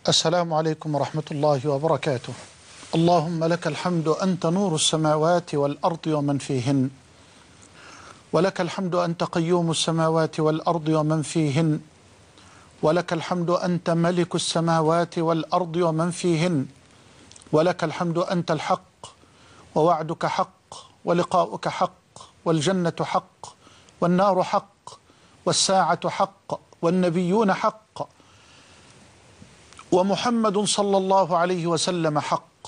السلام عليكم ورحمة الله وبركاته. اللهم لك الحمد أنت نور السماوات والأرض ومن فيهن، ولك الحمد أنت قيوم السماوات والأرض ومن فيهن، ولك الحمد أنت ملك السماوات والأرض ومن فيهن، ولك الحمد أنت الحق ووعدك حق ولقاؤك حق والجنة حق والنار حق والساعة حق والنبيون حق ومحمد صلى الله عليه وسلم حق.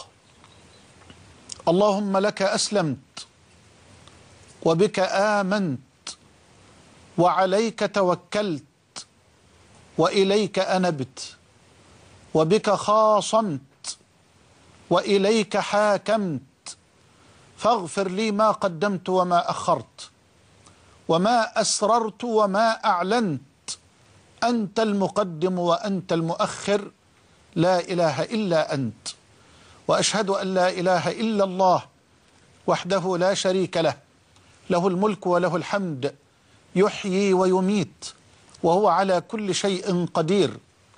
اللهم لك أسلمت وبك آمنت وعليك توكلت وإليك أنبت وبك خاصمت وإليك حاكمت، فاغفر لي ما قدمت وما أخرت وما أسررت وما أعلنت، أنت المقدم وأنت المؤخر، لا إله إلا أنت. وأشهد أن لا إله إلا الله وحده لا شريك له، له الملك وله الحمد، يحيي ويميت وهو على كل شيء قدير.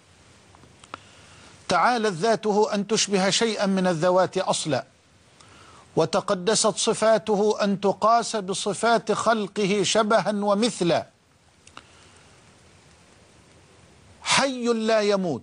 تعالت ذاته أن تشبه شيئا من الذوات أصلا، وتقدست صفاته أن تقاس بصفات خلقه شبها ومثلا. حي لا يموت،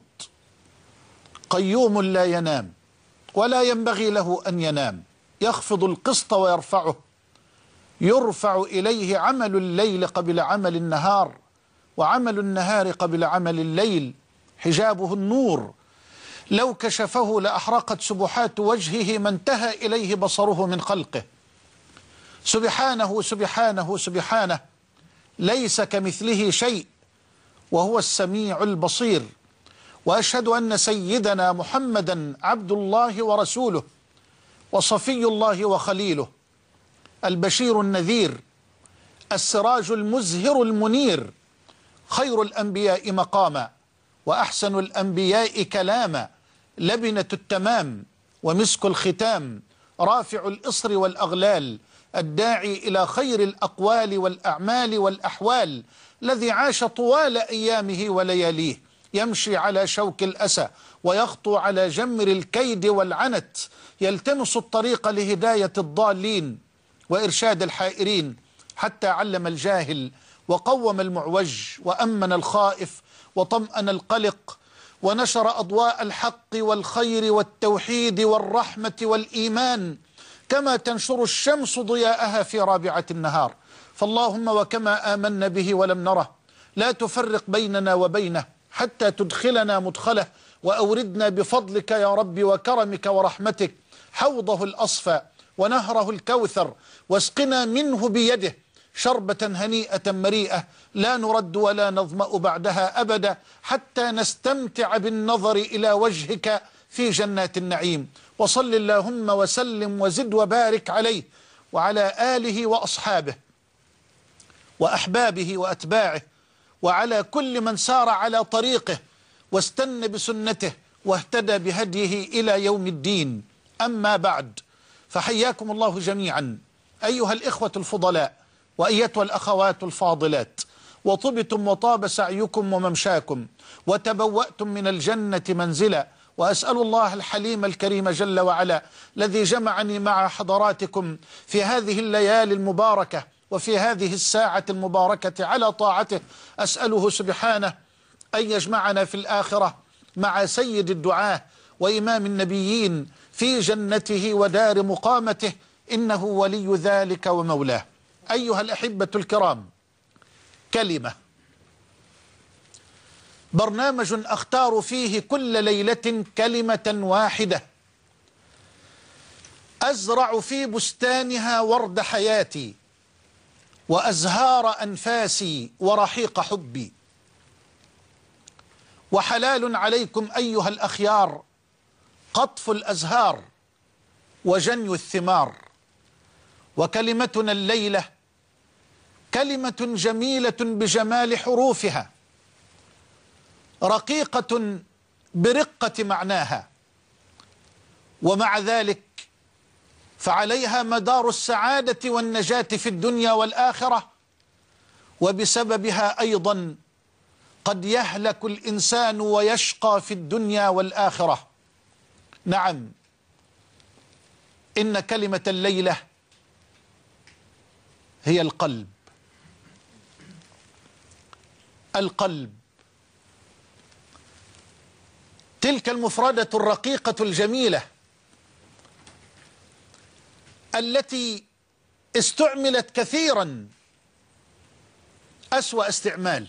قيوم لا ينام ولا ينبغي له أن ينام، يخفض القسط ويرفعه، يرفع إليه عمل الليل قبل عمل النهار، وعمل النهار قبل عمل الليل. حجابه النور، لو كشفه لأحرقت سبحات وجهه ما انتهى إليه بصره من خلقه. سبحانه سبحانه سبحانه، ليس كمثله شيء وهو السميع البصير. وأشهد أن سيدنا محمدا عبد الله ورسوله وصفي الله وخليله، البشير النذير، السراج المزهر المنير، خير الأنبياء مقاما وأحسن الأنبياء كلاما، لبنة التمام ومسك الختام، رافع الإصر والأغلال، الداعي إلى خير الأقوال والأعمال والأحوال، الذي عاش طوال أيامه ولياليه يمشي على شوك الأسى ويخطو على جمر الكيد والعنت، يلتمس الطريق لهداية الضالين وإرشاد الحائرين، حتى علم الجاهل وقوم المعوج وأمن الخائف وطمأن القلق، ونشر أضواء الحق والخير والتوحيد والرحمة والإيمان كما تنشر الشمس ضياءها في رابعة النهار. فاللهم وكما آمنا به ولم نره، لا تفرق بيننا وبينه حتى تدخلنا مدخله، وأوردنا بفضلك يا رب وكرمك ورحمتك حوضه الأصفى ونهره الكوثر، واسقنا منه بيده شربة هنيئة مريئة لا نرد ولا نظمأ بعدها أبدا، حتى نستمتع بالنظر إلى وجهك في جنات النعيم. وصل اللهم وسلم وزد وبارك عليه وعلى آله وأصحابه وأحبابه وأتباعه، وعلى كل من سار على طريقه واستنى بسنته واهتدى بهديه إلى يوم الدين. أما بعد، فحياكم الله جميعا أيها الإخوة الفضلاء وأيتها الأخوات الفاضلات، وطبتم وطاب سعيكم وممشاكم وتبوأتم من الجنة منزلا. وأسأل الله الحليم الكريم جل وعلا الذي جمعني مع حضراتكم في هذه الليالي المباركة وفي هذه الساعة المباركة على طاعته، أسأله سبحانه أن يجمعنا في الآخرة مع سيد الدعاة وإمام النبيين في جنته ودار مقامته، إنه ولي ذلك ومولاه. أيها الأحبة الكرام، كلمة، برنامج أختار فيه كل ليلة كلمة واحدة أزرع في بستانها ورد حياتي وأزهار أنفاسي ورحيق حبي. وحلال عليكم أيها الأخيار قطف الأزهار وجني الثمار. وكلمتنا الليلة كلمة جميلة بجمال حروفها، رقيقة برقة معناها، ومع ذلك فعليها مدار السعادة والنجاة في الدنيا والآخرة، وبسببها أيضا قد يهلك الإنسان ويشقى في الدنيا والآخرة. نعم، إن كلمة الليلة هي القلب. القلب، تلك المفردة الرقيقة الجميلة التي استعملت كثيرا أسوأ استعمال،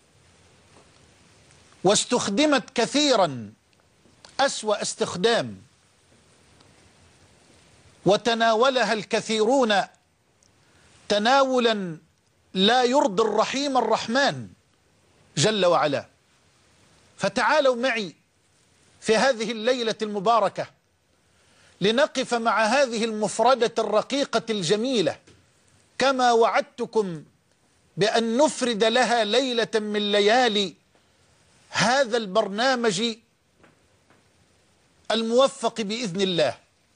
واستخدمت كثيرا أسوأ استخدام، وتناولها الكثيرون تناولا لا يرضي الرحيم الرحمن جل وعلا. فتعالوا معي في هذه الليلة المباركة لنقف مع هذه المفردة الرقيقة الجميلة، كما وعدتكم بأن نفرد لها ليلة من ليالي هذا البرنامج الموفق بإذن الله.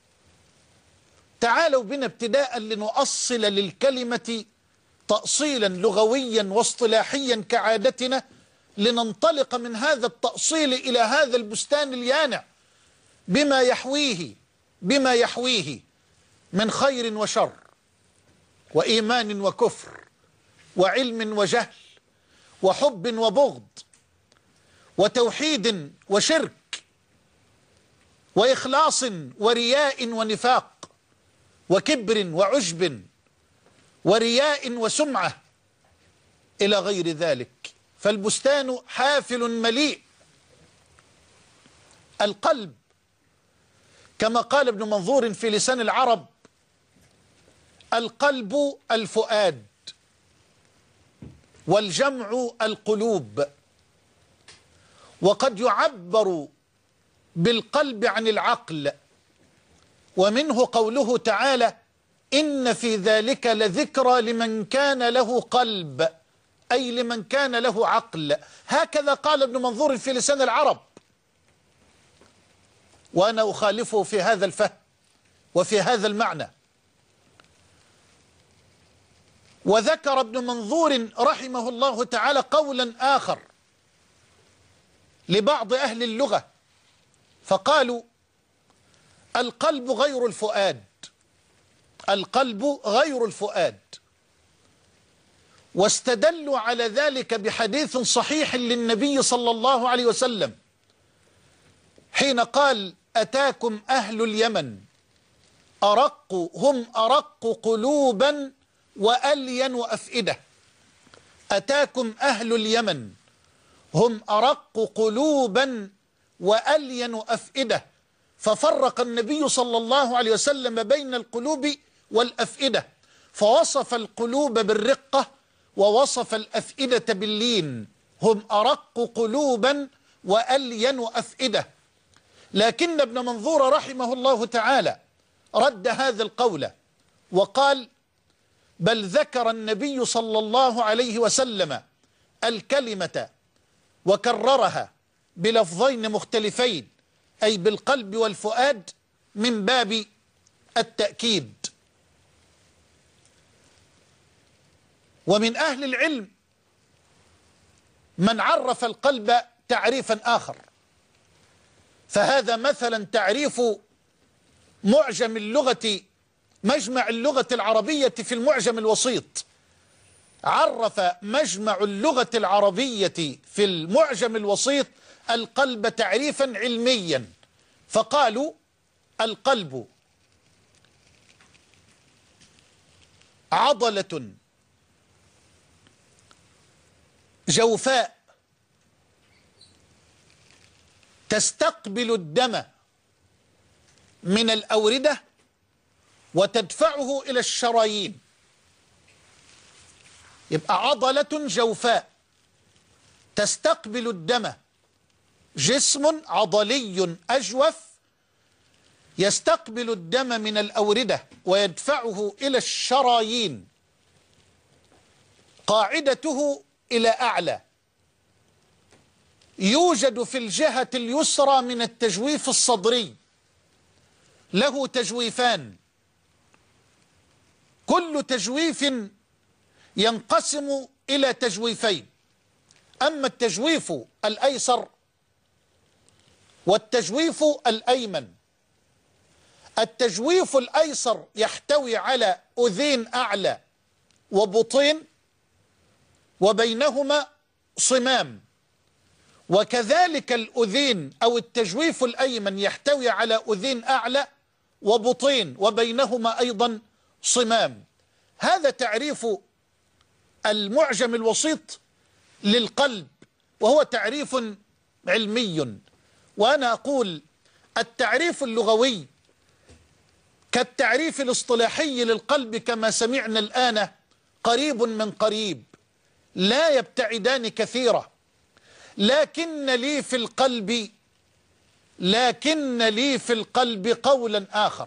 تعالوا بنا ابتداء لنؤصل للكلمة تأصيلا لغويا واصطلاحيا كعادتنا، لننطلق من هذا التأصيل إلى هذا البستان اليانع بما يحويه من خير وشر، وإيمان وكفر، وعلم وجهل، وحب وبغض، وتوحيد وشرك، وإخلاص ورياء ونفاق، وكبر وعجب، ورياء وسمعة، إلى غير ذلك. فالبستان حافل مليء. القلب كما قال ابن منظور في لسان العرب: القلب الفؤاد، والجمع القلوب. وقد يعبر بالقلب عن العقل، ومنه قوله تعالى: إن في ذلك لذكرى لمن كان له قلب، أي لمن كان له عقل. هكذا قال ابن منظور في لسان العرب، وأنا أخالفه في هذا الفهم وفي هذا المعنى. وذكر ابن منظور رحمه الله تعالى قولا آخر لبعض أهل اللغة، فقالوا: القلب غير الفؤاد، القلب غير الفؤاد. واستدلوا على ذلك بحديث صحيح للنبي صلى الله عليه وسلم حين قال: أتاكم أهل اليمن هم أرق قلوبا وألين أفئدة. أتاكم أهل اليمن هم أرق قلوبا وألين أفئدة. ففرق النبي صلى الله عليه وسلم بين القلوب والأفئدة، فوصف القلوب بالرقة ووصف الأفئدة باللين. هم أرق قلوبا وألين أفئدة. لكن ابن منظور رحمه الله تعالى رد هذا القول وقال: بل ذكر النبي صلى الله عليه وسلم الكلمة وكررها بلفظين مختلفين، أي بالقلب والفؤاد، من باب التأكيد. ومن أهل العلم من عرف القلب تعريفا آخر، فهذا مثلا تعريف معجم اللغة، مجمع اللغة العربية في المعجم الوسيط. عرف مجمع اللغة العربية في المعجم الوسيط القلب تعريفا علميا، فقالوا: القلب عضلة جوفاء تستقبل الدم من الأوردة وتدفعه إلى الشرايين. يبقى عضلة جوفاء تستقبل الدم، جسم عضلي أجوف يستقبل الدم من الأوردة ويدفعه إلى الشرايين، قاعدته إلى أعلى، يوجد في الجهة اليسرى من التجويف الصدري، له تجويفان، كل تجويف ينقسم إلى تجويفين: أما التجويف الأيسر والتجويف الأيمن. التجويف الأيسر يحتوي على أذين أعلى وبطين وبينهما صمام، وكذلك الأذين أو التجويف الأيمن يحتوي على أذين أعلى وبطين وبينهما أيضا صمام. هذا تعريف المعجم الوسيط للقلب، وهو تعريف علمي. وأنا أقول التعريف اللغوي كالتعريف الاصطلاحي للقلب كما سمعنا الآن قريب من قريب، لا يبتعدان كثيرا، لكن لي في القلب قولا آخر.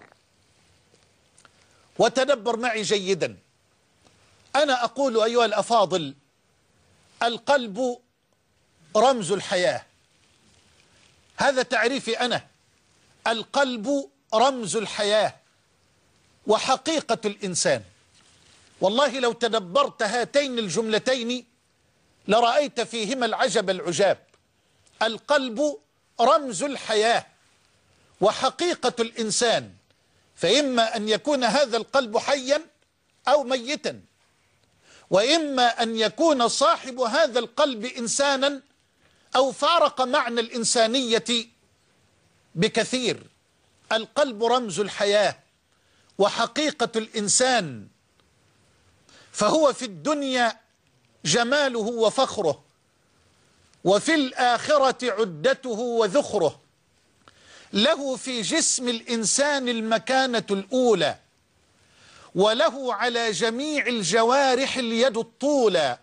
وتدبر معي جيدا. أنا أقول أيها الأفاضل: القلب رمز الحياة. هذا تعريفي أنا. القلب رمز الحياة وحقيقة الإنسان. والله لو تدبرت هاتين الجملتين لرأيت فيهما العجب العجاب. القلب رمز الحياة وحقيقة الإنسان، فإما أن يكون هذا القلب حيا أو ميتا، وإما أن يكون صاحب هذا القلب إنسانا أو فارق معنى الإنسانية بكثير. القلب رمز الحياة وحقيقة الإنسان، فهو في الدنيا جماله وفخره، وفي الآخرة عدته وذخره. له في جسم الإنسان المكانة الأولى، وله على جميع الجوارح اليد الطولى.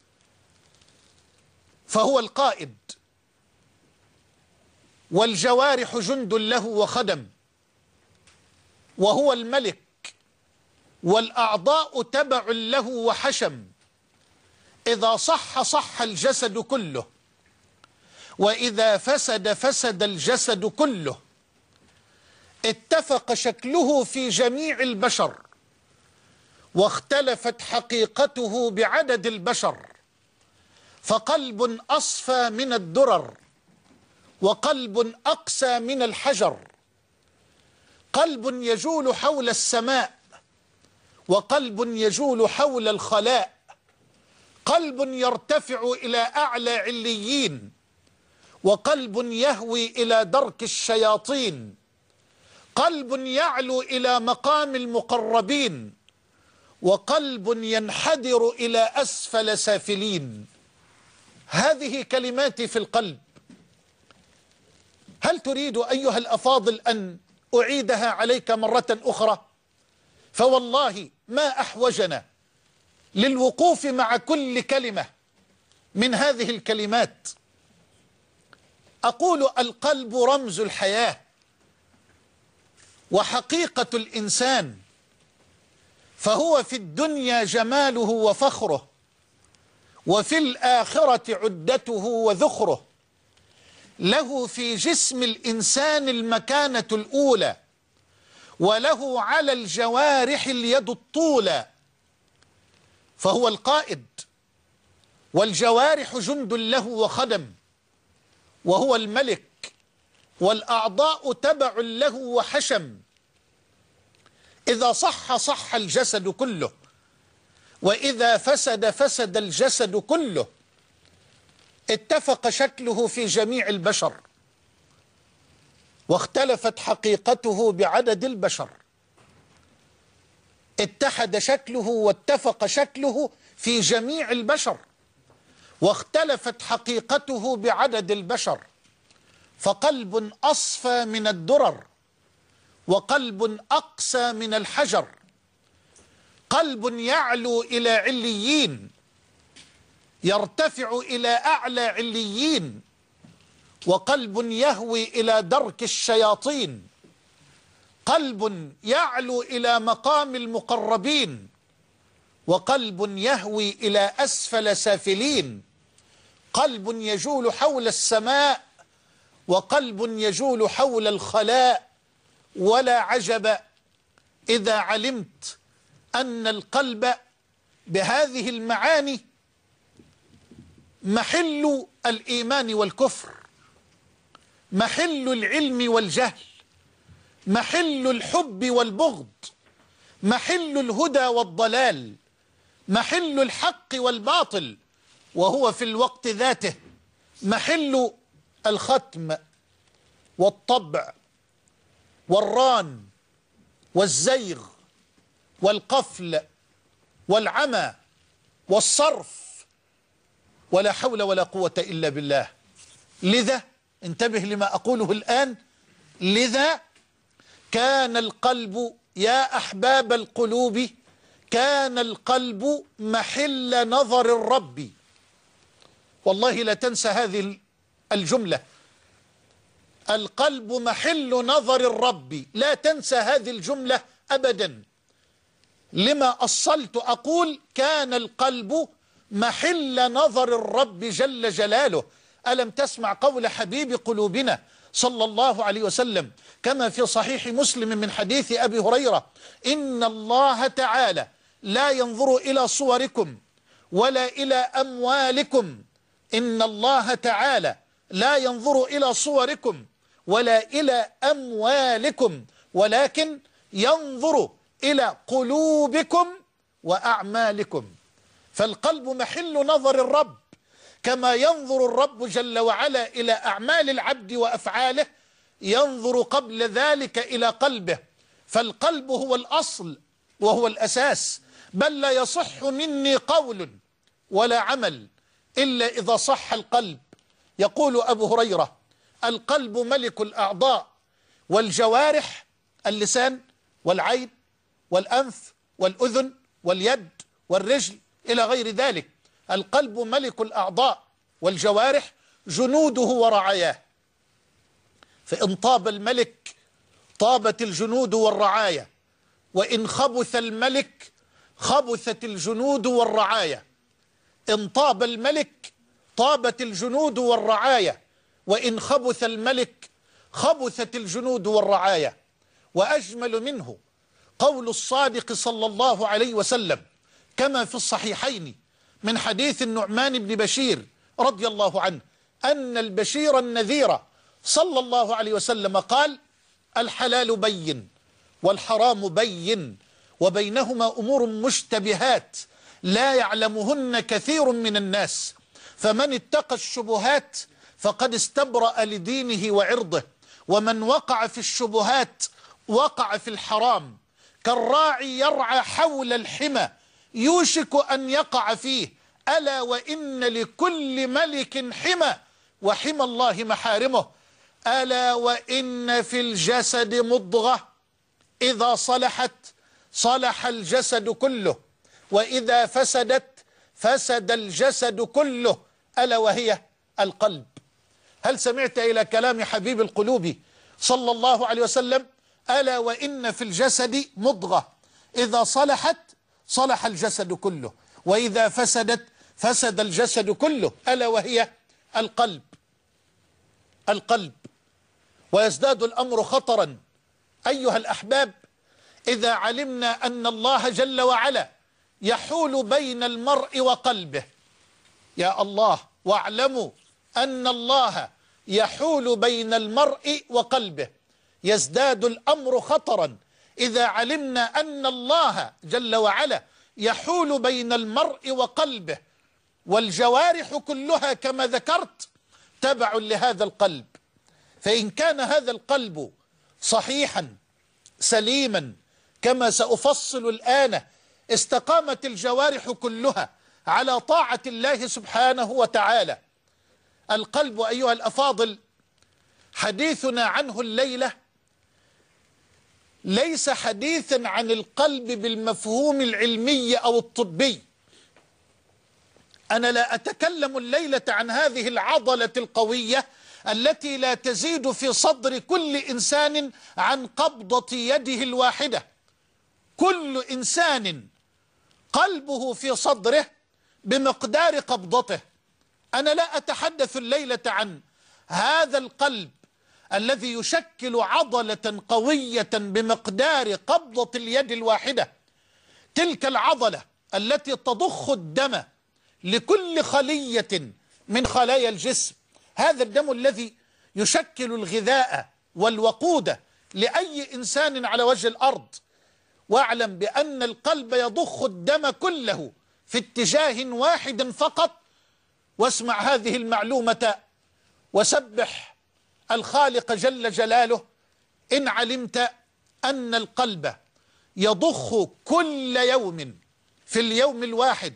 فهو القائد، والجوارح جند له وخدم، وهو الملك، والأعضاء تبع له وحشم. إذا صح صح الجسد كله، وإذا فسد فسد الجسد كله. اتفق شكله في جميع البشر، واختلفت حقيقته بعدد البشر. فقلب أصفى من الدرر، وقلب أقسى من الحجر. قلب يجول حول السماء، وقلب يجول حول الخلاء. قلب يرتفع إلى أعلى عليين، وقلب يهوي إلى درك الشياطين. قلب يعلو إلى مقام المقربين، وقلب ينحدر إلى أسفل سافلين. هذه كلماتي في القلب. هل تريد أيها الأفاضل أن أعيدها عليك مرة أخرى؟ فوالله ما أحوجنا للوقوف مع كل كلمة من هذه الكلمات. أقول: القلب رمز الحياة وحقيقة الإنسان، فهو في الدنيا جماله وفخره، وفي الآخرة عدته وذخره. له في جسم الإنسان المكانة الأولى، وله على الجوارح اليد الطولى. فهو القائد، والجوارح جند له وخدم، وهو الملك، والأعضاء تبع له وحشم. إذا صح صح الجسد كله، وإذا فسد فسد الجسد كله. اتفق شكله في جميع البشر، واختلفت حقيقته بعدد البشر. اتحد شكله واتفق شكله في جميع البشر، واختلفت حقيقته بعدد البشر. فقلب أصفى من الدرر، وقلب أقسى من الحجر. قلب يعلو إلى عليين، يرتفع إلى أعلى عليين، وقلب يهوي إلى درك الشياطين. قلب يعلو إلى مقام المقربين، وقلب يهوي إلى أسفل سافلين. قلب يجول حول السماء، وقلب يجول حول الخلاء. ولا عجب إذا علمت أن القلب بهذه المعاني محل الإيمان والكفر، محل العلم والجهل، محل الحب والبغض، محل الهدى والضلال، محل الحق والباطل، وهو في الوقت ذاته محل الختم والطبع والران والزيغ والقفل والعمى والصرف، ولا حول ولا قوة إلا بالله. لذا انتبه لما أقوله الآن، لذا كان القلب يا أحباب القلوب، كان القلب محل نظر الرب. والله لا تنسى هذه الجملة، القلب محل نظر الرب، لا تنسى هذه الجملة أبدا. لما أصلت أقول كان القلب محل نظر الرب جل جلاله. ألم تسمع قول حبيب قلوبنا صلى الله عليه وسلم كما في صحيح مسلم من حديث أبي هريرة: إن الله تعالى لا ينظر إلى صوركم ولا إلى أموالكم، إن الله تعالى لا ينظر إلى صوركم ولا إلى أموالكم، ولكن ينظر إلى قلوبكم وأعمالكم. فالقلب محل نظر الرب، كما ينظر الرب جل وعلا إلى أعمال العبد وأفعاله، ينظر قبل ذلك إلى قلبه. فالقلب هو الأصل وهو الأساس، بل لا يصح مني قول ولا عمل إلا إذا صح القلب. يقول أبو هريرة: القلب ملك الأعضاء والجوارح، اللسان والعين والأنف والأذن واليد والرجل إلى غير ذلك. القلب ملك الأعضاء والجوارح، جنوده ورعاياه، فإن طاب الملك طابت الجنود والرعاية، وإن خبث الملك خبثت الجنود والرعاية. إن طاب الملك طابت الجنود والرعاية، وإن خبث الملك خبثت الجنود والرعاية. وأجمل منه قول الصادق صلى الله عليه وسلم كما في الصحيحين من حديث النعمان بن بشير رضي الله عنه أن البشير النذير صلى الله عليه وسلم قال: الحلال بين والحرام بين وبينهما أمور مشتبهات لا يعلمهن كثير من الناس، فمن اتقى الشبهات فقد استبرأ لدينه وعرضه، ومن وقع في الشبهات وقع في الحرام. كالراعي يرعى حول الحمى يوشك أن يقع فيه، ألا وإن لكل ملك حمى وحمى الله محارمه. ألا وإن في الجسد مضغة إذا صلحت صلح الجسد كله، وإذا فسدت فسد الجسد كله، ألا وهي القلب. هل سمعت إلى كلام حبيب القلوب صلى الله عليه وسلم؟ ألا وإن في الجسد مضغة إذا صلحت صلح الجسد كله، وإذا فسدت فسد الجسد كله، ألا وهي القلب. القلب. ويزداد الأمر خطرا أيها الأحباب إذا علمنا أن الله جل وعلا يحول بين المرء وقلبه. يا الله، واعلموا أن الله يحول بين المرء وقلبه. يزداد الأمر خطرا إذا علمنا أن الله جل وعلا يحول بين المرء وقلبه، والجوارح كلها كما ذكرت تبع لهذا القلب. فإن كان هذا القلب صحيحا سليما كما سأفصل الآن، استقامت الجوارح كلها على طاعة الله سبحانه وتعالى. القلب أيها الأفاضل حديثنا عنه الليلة ليس حديثا عن القلب بالمفهوم العلمي أو الطبي. أنا لا أتكلم الليلة عن هذه العضلة القوية التي لا تزيد في صدر كل إنسان عن قبضة يده الواحدة. كل إنسان قلبه في صدره بمقدار قبضته. أنا لا أتحدث الليلة عن هذا القلب الذي يشكل عضلة قوية بمقدار قبضة اليد الواحدة، تلك العضلة التي تضخ الدم لكل خلية من خلايا الجسم. هذا الدم الذي يشكل الغذاء والوقود لأي إنسان على وجه الأرض. واعلم بأن القلب يضخ الدم كله في اتجاه واحد فقط. واسمع هذه المعلومة وسبح الخالق جل جلاله إن علمت أن القلب يضخ كل يوم في اليوم الواحد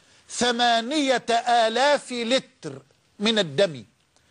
8,000 لتر من الدم.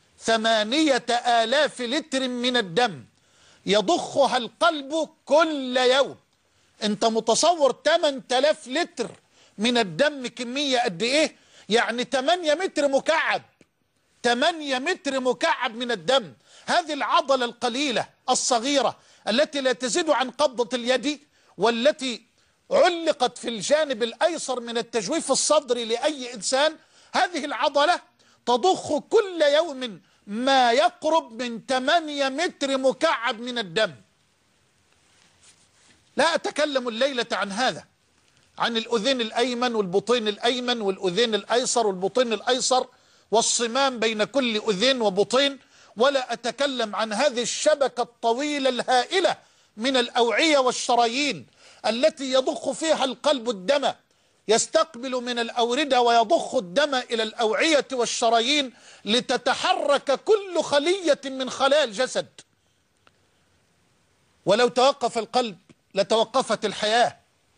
8,000 لتر من الدم يضخها القلب كل يوم. انت متصور 8,000 لتر من الدم كمية قد ايه؟ يعني 8 متر مكعب. 8 متر مكعب من الدم. هذه العضلة القليلة الصغيرة التي لا تزيد عن قبضة اليد، والتي علقت في الجانب الأيسر من التجويف الصدري لأي إنسان، هذه العضلة تضخ كل يوم ما يقرب من 8 متر مكعب من الدم. لا أتكلم الليلة عن هذا، عن الأذين الأيمن والبطين الأيمن والأذين الأيسر والبطين الأيسر والصمام بين كل أذين وبطين، ولا أتكلم عن هذه الشبكة الطويلة الهائلة من الأوعية والشرايين التي يضخ فيها القلب الدم، يستقبل من الأوردة ويضخ الدم إلى الأوعية والشرايين لتتحرك كل خلية من خلايا الجسد. ولو توقف القلب لتوقفت الحياة،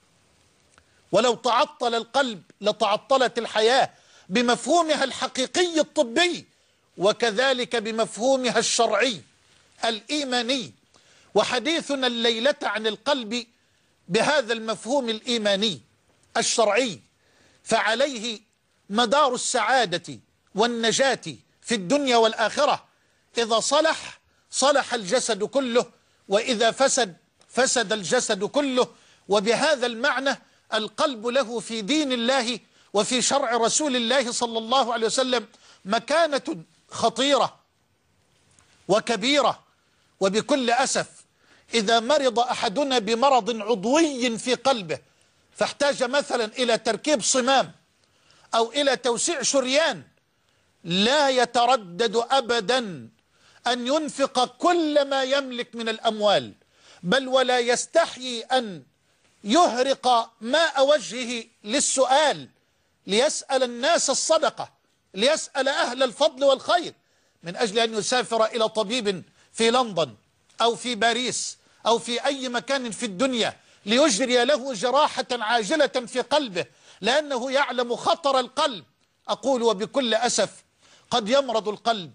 ولو تعطل القلب لتعطلت الحياة بمفهومها الحقيقي الطبي، وكذلك بمفهومها الشرعي الإيماني. وحديثنا الليلة عن القلب بهذا المفهوم الإيماني الشرعي، فعليه مدار السعادة والنجاة في الدنيا والآخرة. إذا صلح صلح الجسد كله، وإذا فسد فسد الجسد كله. وبهذا المعنى القلب له في دين الله وفي شرع رسول الله صلى الله عليه وسلم مكانة خطيرة وكبيرة. وبكل أسف إذا مرض أحدنا بمرض عضوي في قلبه، فاحتاج مثلا إلى تركيب صمام أو إلى توسيع شريان، لا يتردد أبدا أن ينفق كل ما يملك من الأموال، بل ولا يستحيي أن يهرق ماء وجهه للسؤال، ليسأل الناس الصدقة، ليسأل أهل الفضل والخير، من أجل أن يسافر إلى طبيب في لندن أو في باريس أو في أي مكان في الدنيا ليجري له جراحة عاجلة في قلبه، لأنه يعلم خطر القلب. أقول وبكل أسف قد يمرض القلب،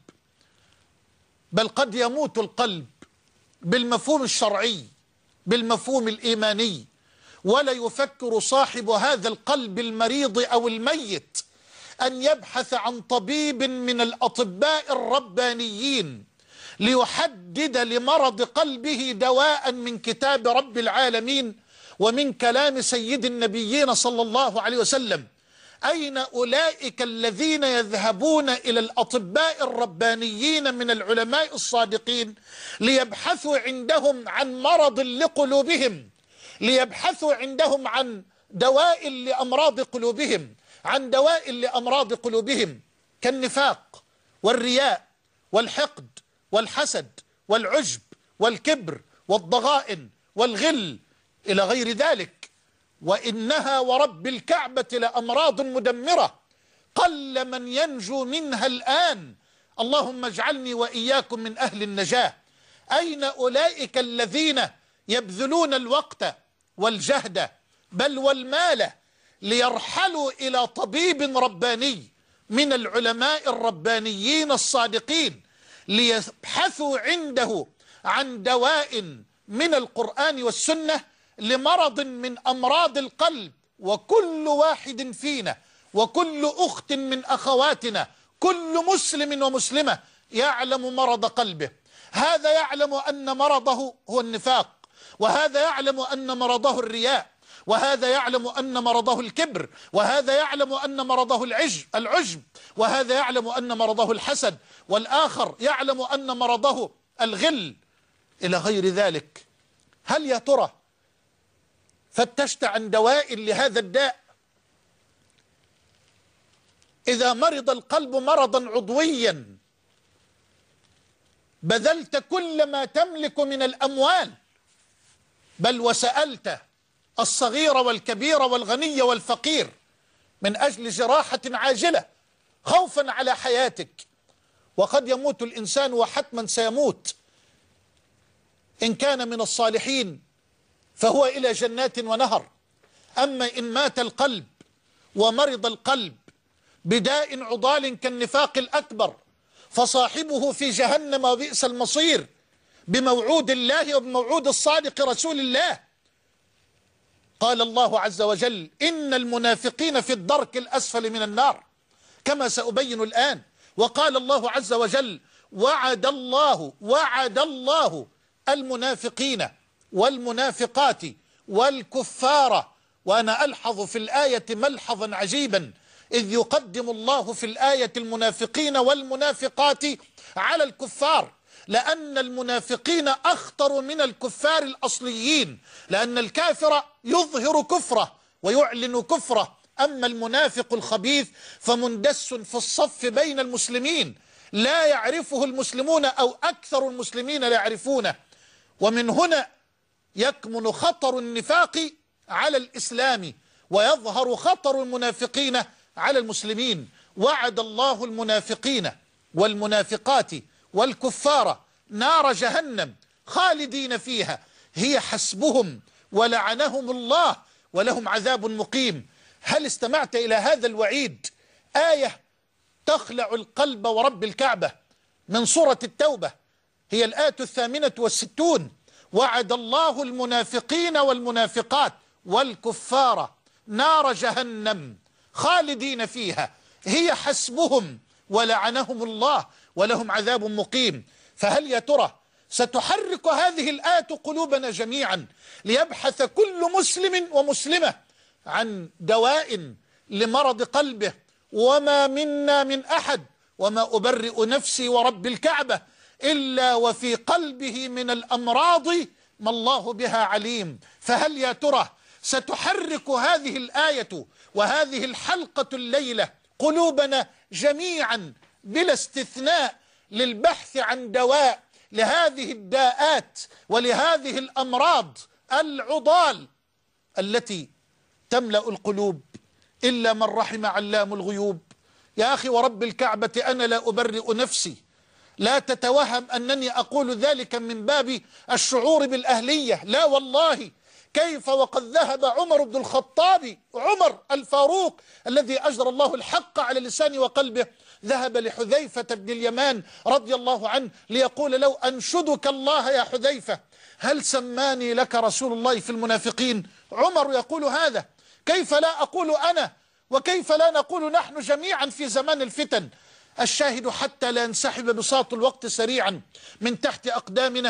بل قد يموت القلب بالمفهوم الشرعي، بالمفهوم الإيماني. ولا يفكر صاحب هذا القلب المريض أو الميت أن يبحث عن طبيب من الأطباء الربانيين ليحدد لمرض قلبه دواء من كتاب رب العالمين ومن كلام سيد النبيين صلى الله عليه وسلم. أين أولئك الذين يذهبون إلى الأطباء الربانيين من العلماء الصادقين ليبحثوا عندهم عن مرض لقلوبهم، ليبحثوا عندهم عن دواء لأمراض قلوبهم، عن دواء لأمراض قلوبهم كالنفاق والرياء والحقد والحسد والعجب والكبر والضغائن والغل إلى غير ذلك. وإنها ورب الكعبة لأمراض مدمرة قل من ينجو منها الآن. اللهم اجعلني وإياكم من أهل النجاة. أين أولئك الذين يبذلون الوقت والجهد بل والمال ليرحلوا إلى طبيب رباني من العلماء الربانيين الصادقين ليبحثوا عنده عن دواء من القرآن والسنة لمرض من أمراض القلب؟ وكل واحد فينا وكل أخت من أخواتنا، كل مسلم ومسلمة يعلم مرض قلبه. هذا يعلم أن مرضه هو النفاق، وهذا يعلم أن مرضه الرياء، وهذا يعلم أن مرضه الكبر، وهذا يعلم أن مرضه العجب، وهذا يعلم أن مرضه الحسد، والآخر يعلم أن مرضه الغل إلى غير ذلك. هل يا ترى فتشت عن دواء لهذا الداء؟ إذا مرض القلب مرضا عضويا بذلت كل ما تملك من الأموال، بل وسألت الصغير والكبير والغني والفقير من أجل جراحة عاجلة خوفا على حياتك. وقد يموت الإنسان وحتما سيموت، إن كان من الصالحين فهو إلى جنات ونهر. أما إن مات القلب ومرض القلب بداء عضال كالنفاق الأكبر فصاحبه في جهنم وبئس المصير، بموعود الله وبموعود الصادق رسول الله. قال الله عز وجل: إن المنافقين في الدرك الأسفل من النار، كما سأبين الآن. وقال الله عز وجل: وعد الله المنافقين والمنافقات والكفار. وأنا ألحظ في الآية ملحظا عجيبا، إذ يقدم الله في الآية المنافقين والمنافقات على الكفار، لأن المنافقين أخطر من الكفار الأصليين، لأن الكافر يظهر كفره ويعلن كفره، أما المنافق الخبيث فمندس في الصف بين المسلمين، لا يعرفه المسلمون أو أكثر المسلمين لا يعرفونه. ومن هنا يكمن خطر النفاق على الإسلام، ويظهر خطر المنافقين على المسلمين. وعد الله المنافقين والمنافقات والكفار نار جهنم خالدين فيها هي حسبهم ولعنهم الله ولهم عذاب مقيم. هل استمعت إلى هذا الوعيد؟ آية تخلع القلب ورب الكعبة من سورة التوبة، هي الآية 68. وعد الله المنافقين والمنافقات والكفار نار جهنم خالدين فيها هي حسبهم ولعنهم الله ولهم عذاب مقيم. فهل يا ترى ستحرك هذه الآية قلوبنا جميعا ليبحث كل مسلم ومسلمة عن دواء لمرض قلبه؟ وما منا من أحد، وما أبرئ نفسي ورب الكعبة، إلا وفي قلبه من الأمراض ما الله بها عليم. فهل يا ترى ستحرك هذه الآية وهذه الحلقة الليلة قلوبنا جميعا بلا استثناء للبحث عن دواء لهذه الداءات ولهذه الأمراض العضال التي تملأ القلوب، إلا من رحم علام الغيوب؟ يا أخي ورب الكعبة، أنا لا أبرئ نفسي، لا تتوهم أنني أقول ذلك من باب الشعور بالأهلية، لا والله. كيف وقد ذهب عمر بن الخطاب، عمر الفاروق الذي أجرى الله الحق على لسانه وقلبه، ذهب لحذيفة بن اليمان رضي الله عنه ليقول له: أنشدك الله يا حذيفة، هل سماني لك رسول الله في المنافقين؟ عمر يقول هذا، كيف لا أقول أنا، وكيف لا نقول نحن جميعا في زمان الفتن؟ الشاهد حتى لا ينسحب بساط الوقت سريعا من تحت أقدامنا،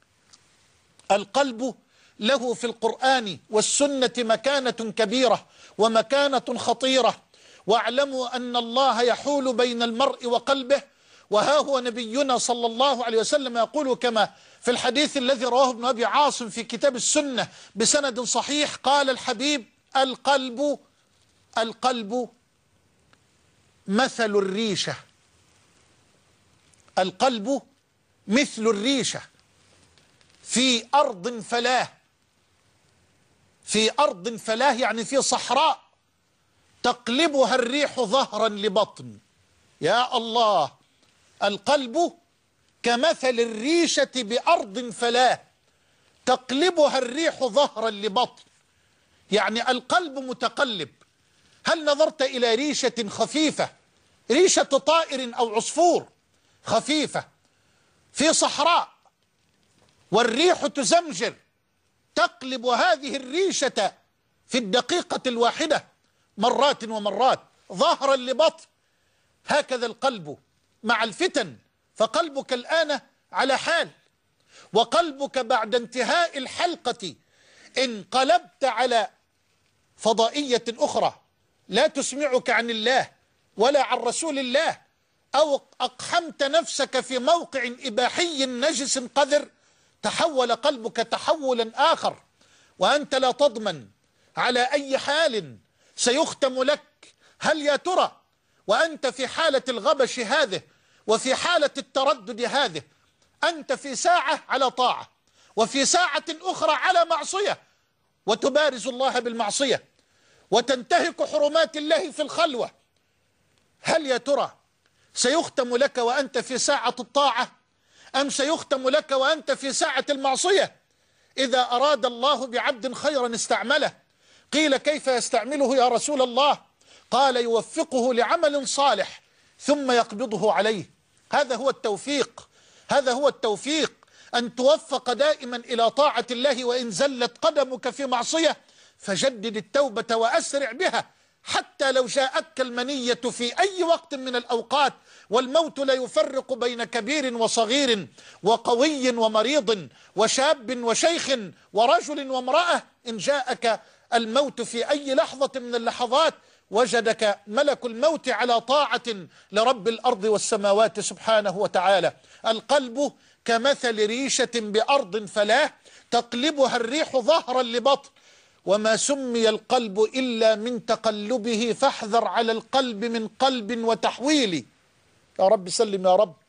القلب له في القرآن والسنة مكانة كبيرة ومكانة خطيرة. واعلموا أن الله يحول بين المرء وقلبه، وها هو نبينا صلى الله عليه وسلم يقول كما في الحديث الذي رواه ابن أبي عاصم في كتاب السنة بسند صحيح، قال الحبيب: القلب مثل الريشة. القلب مثل الريشة في أرض فلاة، في أرض فلاة يعني في صحراء، تقلبها الريح ظهرا لبطن. يا الله، القلب كمثل الريشة بأرض فلاة تقلبها الريح ظهرا لبطن، يعني القلب متقلب. هل نظرت إلى ريشة خفيفة، ريشة طائر أو عصفور خفيفة في صحراء، والريح تزمجر، تقلب هذه الريشة في الدقيقة الواحدة مرات ومرات ظهرا لبطن. هكذا القلب مع الفتن، فقلبك الآن على حال، وقلبك بعد انتهاء الحلقة انقلبت على فضائية أخرى لا تسمعك عن الله ولا عن رسول الله، أو أقحمت نفسك في موقع إباحي نجس قذر، تحول قلبك تحولا آخر، وأنت لا تضمن على أي حال سيختم لك. هل يا ترى وأنت في حالة الغبش هذه وفي حالة التردد هذه، أنت في ساعة على طاعة وفي ساعة أخرى على معصية، وتبارز الله بالمعصية وتنتهك حرمات الله في الخلوة. هل يا ترى سيختم لك وأنت في ساعة الطاعة أم سيختم لك وأنت في ساعة المعصية؟ إذا أراد الله بعبد خيرا استعمله. قيل كيف يستعمله يا رسول الله؟ قال يوفقه لعمل صالح ثم يقبضه عليه. هذا هو التوفيق، هذا هو التوفيق، أن توفق دائما إلى طاعة الله، وإن زلت قدمك في معصية فجدد التوبة وأسرع بها، حتى لو جاءتك المنية في أي وقت من الأوقات. والموت لا يفرق بين كبير وصغير وقوي ومريض وشاب وشيخ ورجل وامرأة. إن جاءك الموت في أي لحظة من اللحظات وجدك ملك الموت على طاعة لرب الأرض والسماوات سبحانه وتعالى. القلب كمثل ريشة بأرض فلاة تقلبها الريح ظهرا لبطن، وما سمي القلب إلا من تقلبه، فاحذر على القلب من قلب وتحويل. يا رب سلم يا رب،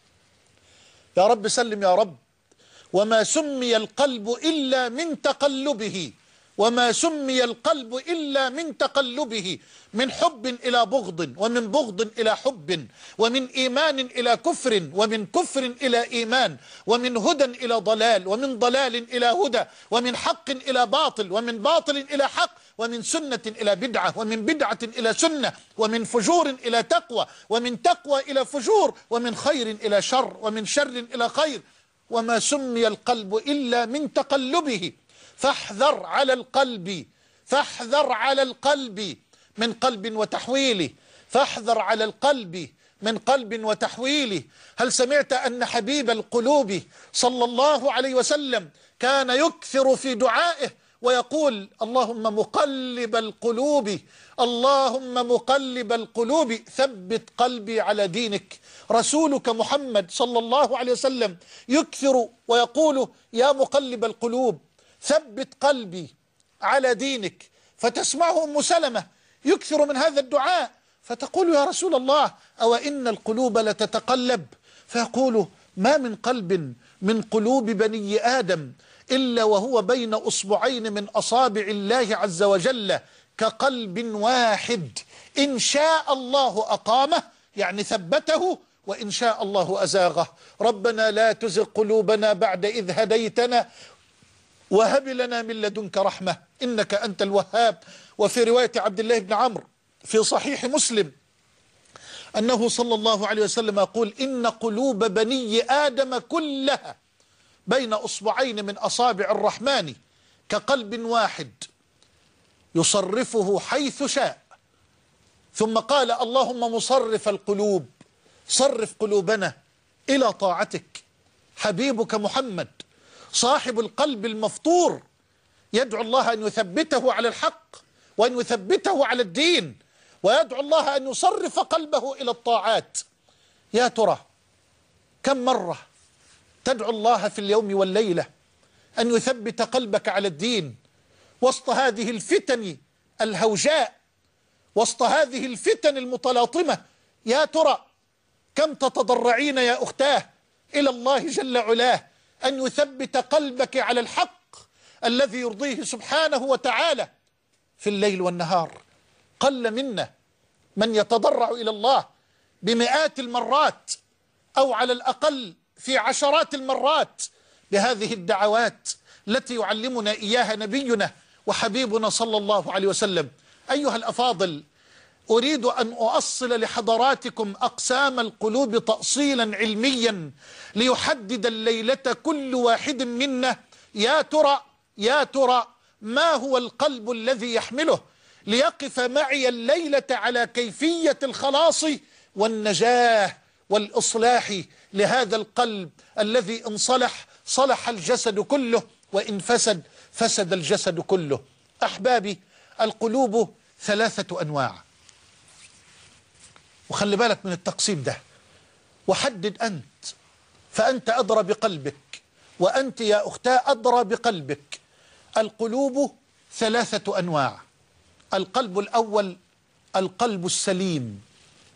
يا رب سلم يا رب. وما سمي القلب إلا من تقلبه، وما سمي القلب إلا من تقلبه، من حب إلى بغض، ومن بغض إلى حب، ومن إيمان إلى كفر، ومن كفر إلى إيمان، ومن هدى إلى ضلال، ومن ضلال إلى هدى، ومن حق إلى باطل، ومن باطل إلى حق، ومن سنة إلى بدعة، ومن بدعة إلى سنة، ومن فجور إلى تقوى، ومن تقوى إلى فجور، ومن خير إلى شر، ومن شر إلى خير. وما سمي القلب إلا من تقلبه، فاحذر على القلب، فاحذر على القلب من قلب وتحويله، فاحذر على القلب من قلب وتحويله. هل سمعت أن حبيب القلوب صلى الله عليه وسلم كان يكثر في دعائه ويقول اللهم مقلب القلوب، اللهم مقلب القلوب ثبت قلبي على دينك. رسولك محمد صلى الله عليه وسلم يكثر ويقول يا مقلب القلوب ثبت قلبي على دينك. فتسمعه أم سلمة يكثر من هذا الدعاء فتقول يا رسول الله أو إن القلوب لتتقلب؟ فيقول ما من قلب من قلوب بني آدم إلا وهو بين أصبعين من أصابع الله عز وجل كقلب واحد، إن شاء الله أقامه، يعني ثبته، وإن شاء الله أزاغه. ربنا لا تزغ قلوبنا بعد إذ هديتنا وهب لنا من لدنك رحمة إنك أنت الوهاب. وفي رواية عبد الله بن عمرو في صحيح مسلم أنه صلى الله عليه وسلم يقول إن قلوب بني آدم كلها بين أصبعين من أصابع الرحمن كقلب واحد يصرفه حيث شاء. ثم قال اللهم مصرف القلوب صرف قلوبنا إلى طاعتك. حبيبك محمد صاحب القلب المفطور يدعو الله أن يثبته على الحق وأن يثبته على الدين، ويدعو الله أن يصرف قلبه إلى الطاعات. يا ترى كم مرة تدعو الله في اليوم والليلة أن يثبت قلبك على الدين وسط هذه الفتن الهوجاء، وسط هذه الفتن المتلاطمة؟ يا ترى كم تتضرعين يا أختاه إلى الله جل علاه أن يثبت قلبك على الحق الذي يرضيه سبحانه وتعالى في الليل والنهار. قل منا من يتضرع إلى الله بمئات المرات أو على الأقل في عشرات المرات بهذه الدعوات التي يعلمنا إياها نبينا وحبيبنا صلى الله عليه وسلم. أيها الأفاضل، أريد أن أؤصل لحضراتكم أقسام القلوب تأصيلا علميا ليحدد الليلة كل واحد منا يا ترى ما هو القلب الذي يحمله ليقف معي الليلة على كيفية الخلاص والنجاة والإصلاح لهذا القلب الذي إن صلح صلح الجسد كله، وإن فسد فسد الجسد كله. أحبابي، القلوب 3 أنواع، وخلي بالك من التقسيم ده وحدد أنت، فأنت أدرى بقلبك، وأنت يا أختاه أدرى بقلبك. القلوب 3 أنواع. القلب الأول القلب السليم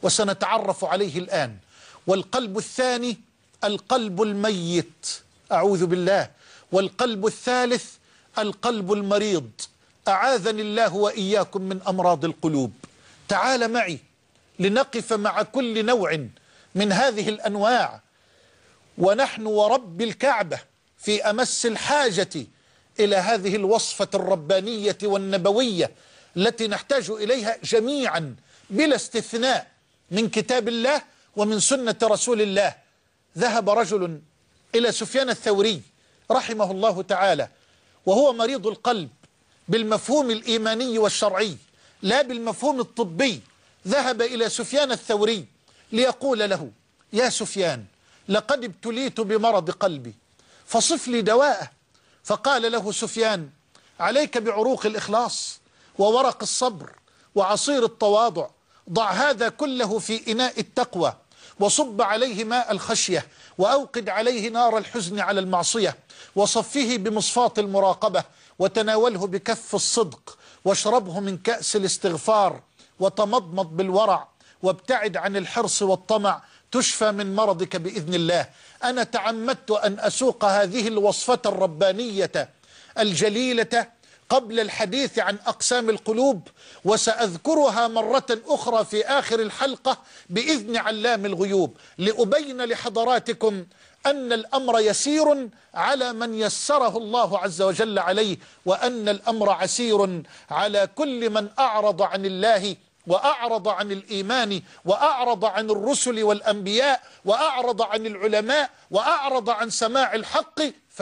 وسنتعرف عليه الآن. والقلب الثاني القلب الميت، أعوذ بالله. والقلب الثالث القلب المريض، أعاذني الله وإياكم من أمراض القلوب. تعال معي لنقف مع كل نوع من هذه الأنواع، ونحن ورب الكعبة في أمس الحاجة إلى هذه الوصفة الربانية والنبوية التي نحتاج إليها جميعا بلا استثناء من كتاب الله ومن سنة رسول الله. ذهب رجل إلى سفيان الثوري رحمه الله تعالى وهو مريض القلب بالمفهوم الإيماني والشرعي لا بالمفهوم الطبي. ذهب إلى سفيان الثوري ليقول له: يا سفيان، لقد ابتليت بمرض قلبي فصف لي دواءه. فقال له سفيان: عليك بعروق الإخلاص وورق الصبر وعصير التواضع، ضع هذا كله في إناء التقوى وصب عليه ماء الخشية وأوقد عليه نار الحزن على المعصية وصفه بمصفاة المراقبة وتناوله بكف الصدق واشربه من كأس الاستغفار وتمضمض بالورع وابتعد عن الحرص والطمع، تشفى من مرضك بإذن الله. أنا تعمدت أن أسوق هذه الوصفة الربانية الجليلة قبل الحديث عن أقسام القلوب، وسأذكرها مرة أخرى في آخر الحلقة بإذن علام الغيوب، لأبين لحضراتكم أن الأمر يسير على من يسره الله عز وجل عليه، وأن الأمر عسير على كل من أعرض عن الله وأعرض عن الإيمان وأعرض عن الرسل والأنبياء وأعرض عن العلماء وأعرض عن سماع الحق،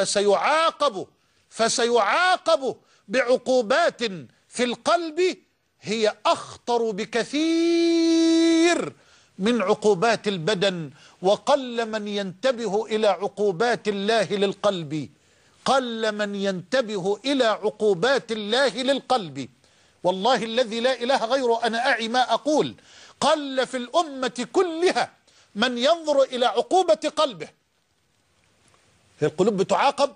فسيعاقب بعقوبات في القلب هي أخطر بكثير من عقوبات البدن. وقل من ينتبه إلى عقوبات الله للقلب، قل من ينتبه إلى عقوبات الله للقلب. والله الذي لا إله غيره أنا أعي ما أقول، قل في الأمة كلها من ينظر إلى عقوبة قلبه. هي القلوب بتعاقب؟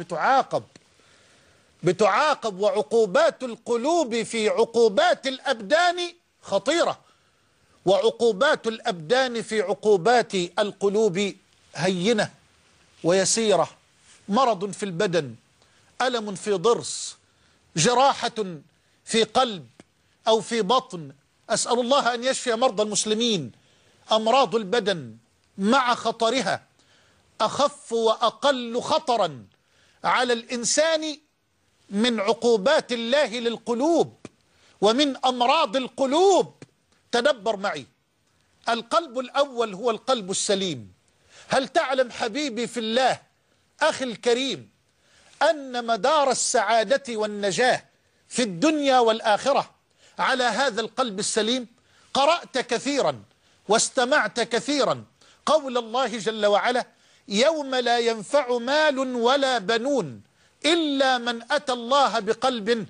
بتعاقب. وعقوبات القلوب في عقوبات الأبدان خطيرة، وعقوبات الأبدان في عقوبات القلوب هينة ويسيرة. مرض في البدن، ألم في ضرس، جراحة في قلب أو في بطن، أسأل الله أن يشفي مرضى المسلمين. أمراض البدن مع خطرها أخف وأقل خطرا على الإنسان من عقوبات الله للقلوب ومن أمراض القلوب. تدبر معي. القلب الأول هو القلب السليم. هل تعلم حبيبي في الله أخي الكريم أن مدار السعادة والنجاة في الدنيا والآخرة على هذا القلب السليم؟ قرأت كثيرا واستمعت كثيرا قول الله جل وعلا: يوم لا ينفع مال ولا بنون إلا من أتى الله بقلب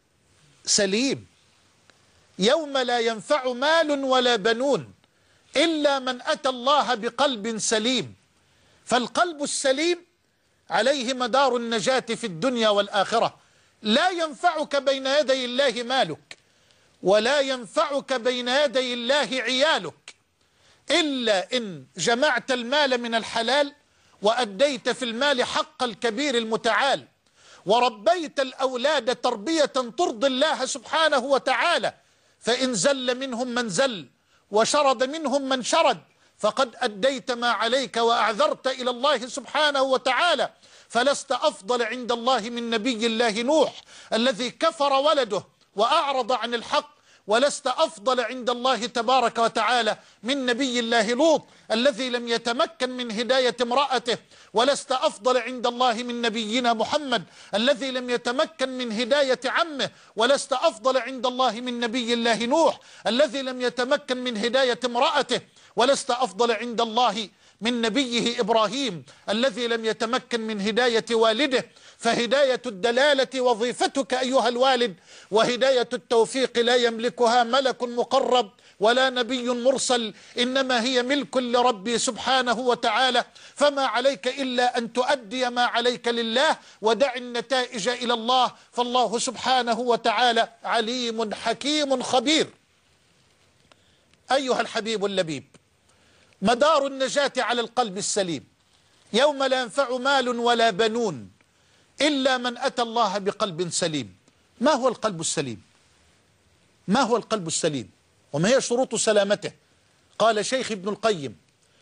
سليم. يوم لا ينفع مال ولا بنون إلا من أتى الله بقلب سليم. فالقلب السليم عليه مدار النجاة في الدنيا والآخرة. لا ينفعك بين يدي الله مالك، ولا ينفعك بين يدي الله عيالك، إلا إن جمعت المال من الحلال وأديت في المال حق الكبير المتعال، وربيت الأولاد تربية ترضي الله سبحانه وتعالى. فإن زل منهم من زل وشرد منهم من شرد فقد أديت ما عليك وأعذرت إلى الله سبحانه وتعالى. فلست أفضل عند الله من نبي الله نوح الذي كفر ولده وأعرض عن الحق، ولست أفضل عند الله تبارك وتعالى من نبي الله لوط الذي لم يتمكن من هداية امرأته، ولست أفضل عند الله من نبينا محمد الذي لم يتمكن من هداية عمه، ولست أفضل عند الله من نبي الله نوح الذي لم يتمكن من هداية امرأته، ولست أفضل عند الله من نبيه إبراهيم الذي لم يتمكن من هداية والده. فهداية الدلالة وظيفتك أيها الوالد، وهداية التوفيق لا يملكها ملك مقرب ولا نبي مرسل، إنما هي ملك لربي سبحانه وتعالى. فما عليك إلا أن تؤدي ما عليك لله ودع النتائج إلى الله، فالله سبحانه وتعالى عليم حكيم خبير. أيها الحبيب اللبيب، مدار النجاة على القلب السليم، يوم لا ينفع مال ولا بنون إلا من أتى الله بقلب سليم. ما هو القلب السليم؟ ما هو القلب السليم؟ وما هي شروط سلامته؟ قال شيخ ابن القيم: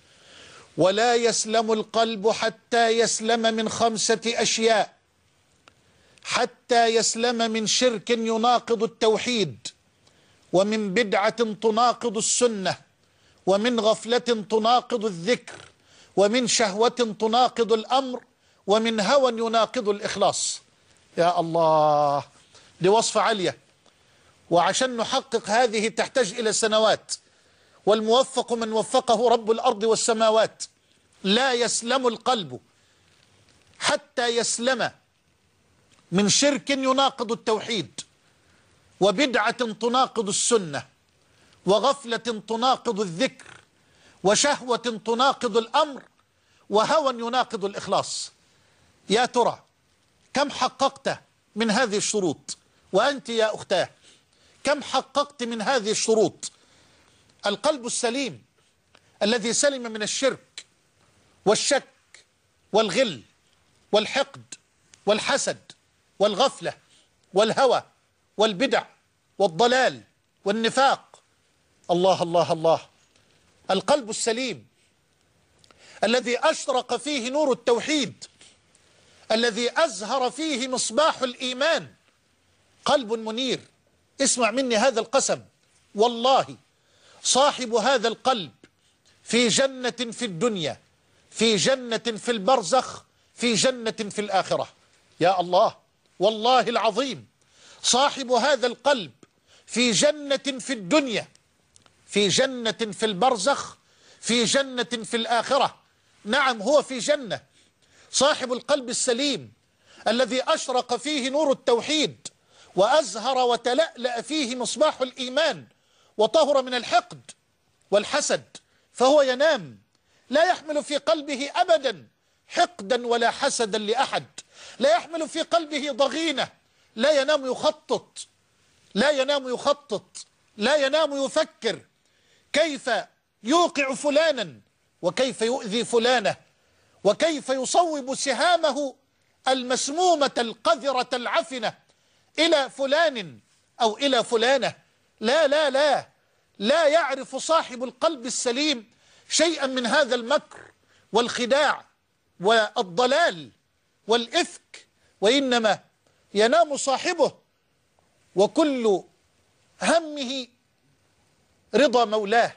ولا يسلم القلب حتى يسلم من 5 أشياء: حتى يسلم من شرك يناقض التوحيد، ومن بدعة تناقض السنة، ومن غفلة تناقض الذكر، ومن شهوة تناقض الأمر، ومن هوى يناقض الإخلاص. يا الله، دي وصفة عالية، وعشان نحقق هذه تحتاج إلى سنوات، والموفق من وفقه رب الأرض والسماوات. لا يسلم القلب حتى يسلم من شرك يناقض التوحيد، وبدعة تناقض السنة، وغفلة تناقض الذكر، وشهوة تناقض الأمر، وهوى يناقض الإخلاص. يا ترى كم حققت من هذه الشروط؟ وأنت يا أختاه كم حققت من هذه الشروط؟ القلب السليم الذي سلم من الشرك والشك والغل والحقد والحسد والغفلة والهوى والبدع والضلال والنفاق. الله الله الله. القلب السليم الذي أشرق فيه نور التوحيد، الذي أزهر فيه مصباح الإيمان، قلب منير. اسمع مني هذا القسم، والله صاحب هذا القلب في جنة في الدنيا، في جنة في البرزخ، في جنة في الآخرة. يا الله، والله العظيم صاحب هذا القلب في جنة في الدنيا، في جنة في البرزخ، في جنة في الآخرة. نعم، هو في جنة. صاحب القلب السليم الذي أشرق فيه نور التوحيد، وأزهر وتلألأ فيه مصباح الإيمان، وطهر من الحقد والحسد، فهو ينام لا يحمل في قلبه أبدا حقدا ولا حسدا لأحد، لا يحمل في قلبه ضغينة، لا ينام يخطط، لا ينام يخطط، لا ينام يفكر كيف يوقع فلانا، وكيف يؤذي فلانة، وكيف يصوب سهامه المسمومة القذرة العفنة إلى فلان أو إلى فلانة. لا لا لا، لا يعرف صاحب القلب السليم شيئا من هذا المكر والخداع والضلال والإفك، وإنما ينام صاحبه وكل همه رضا مولاه،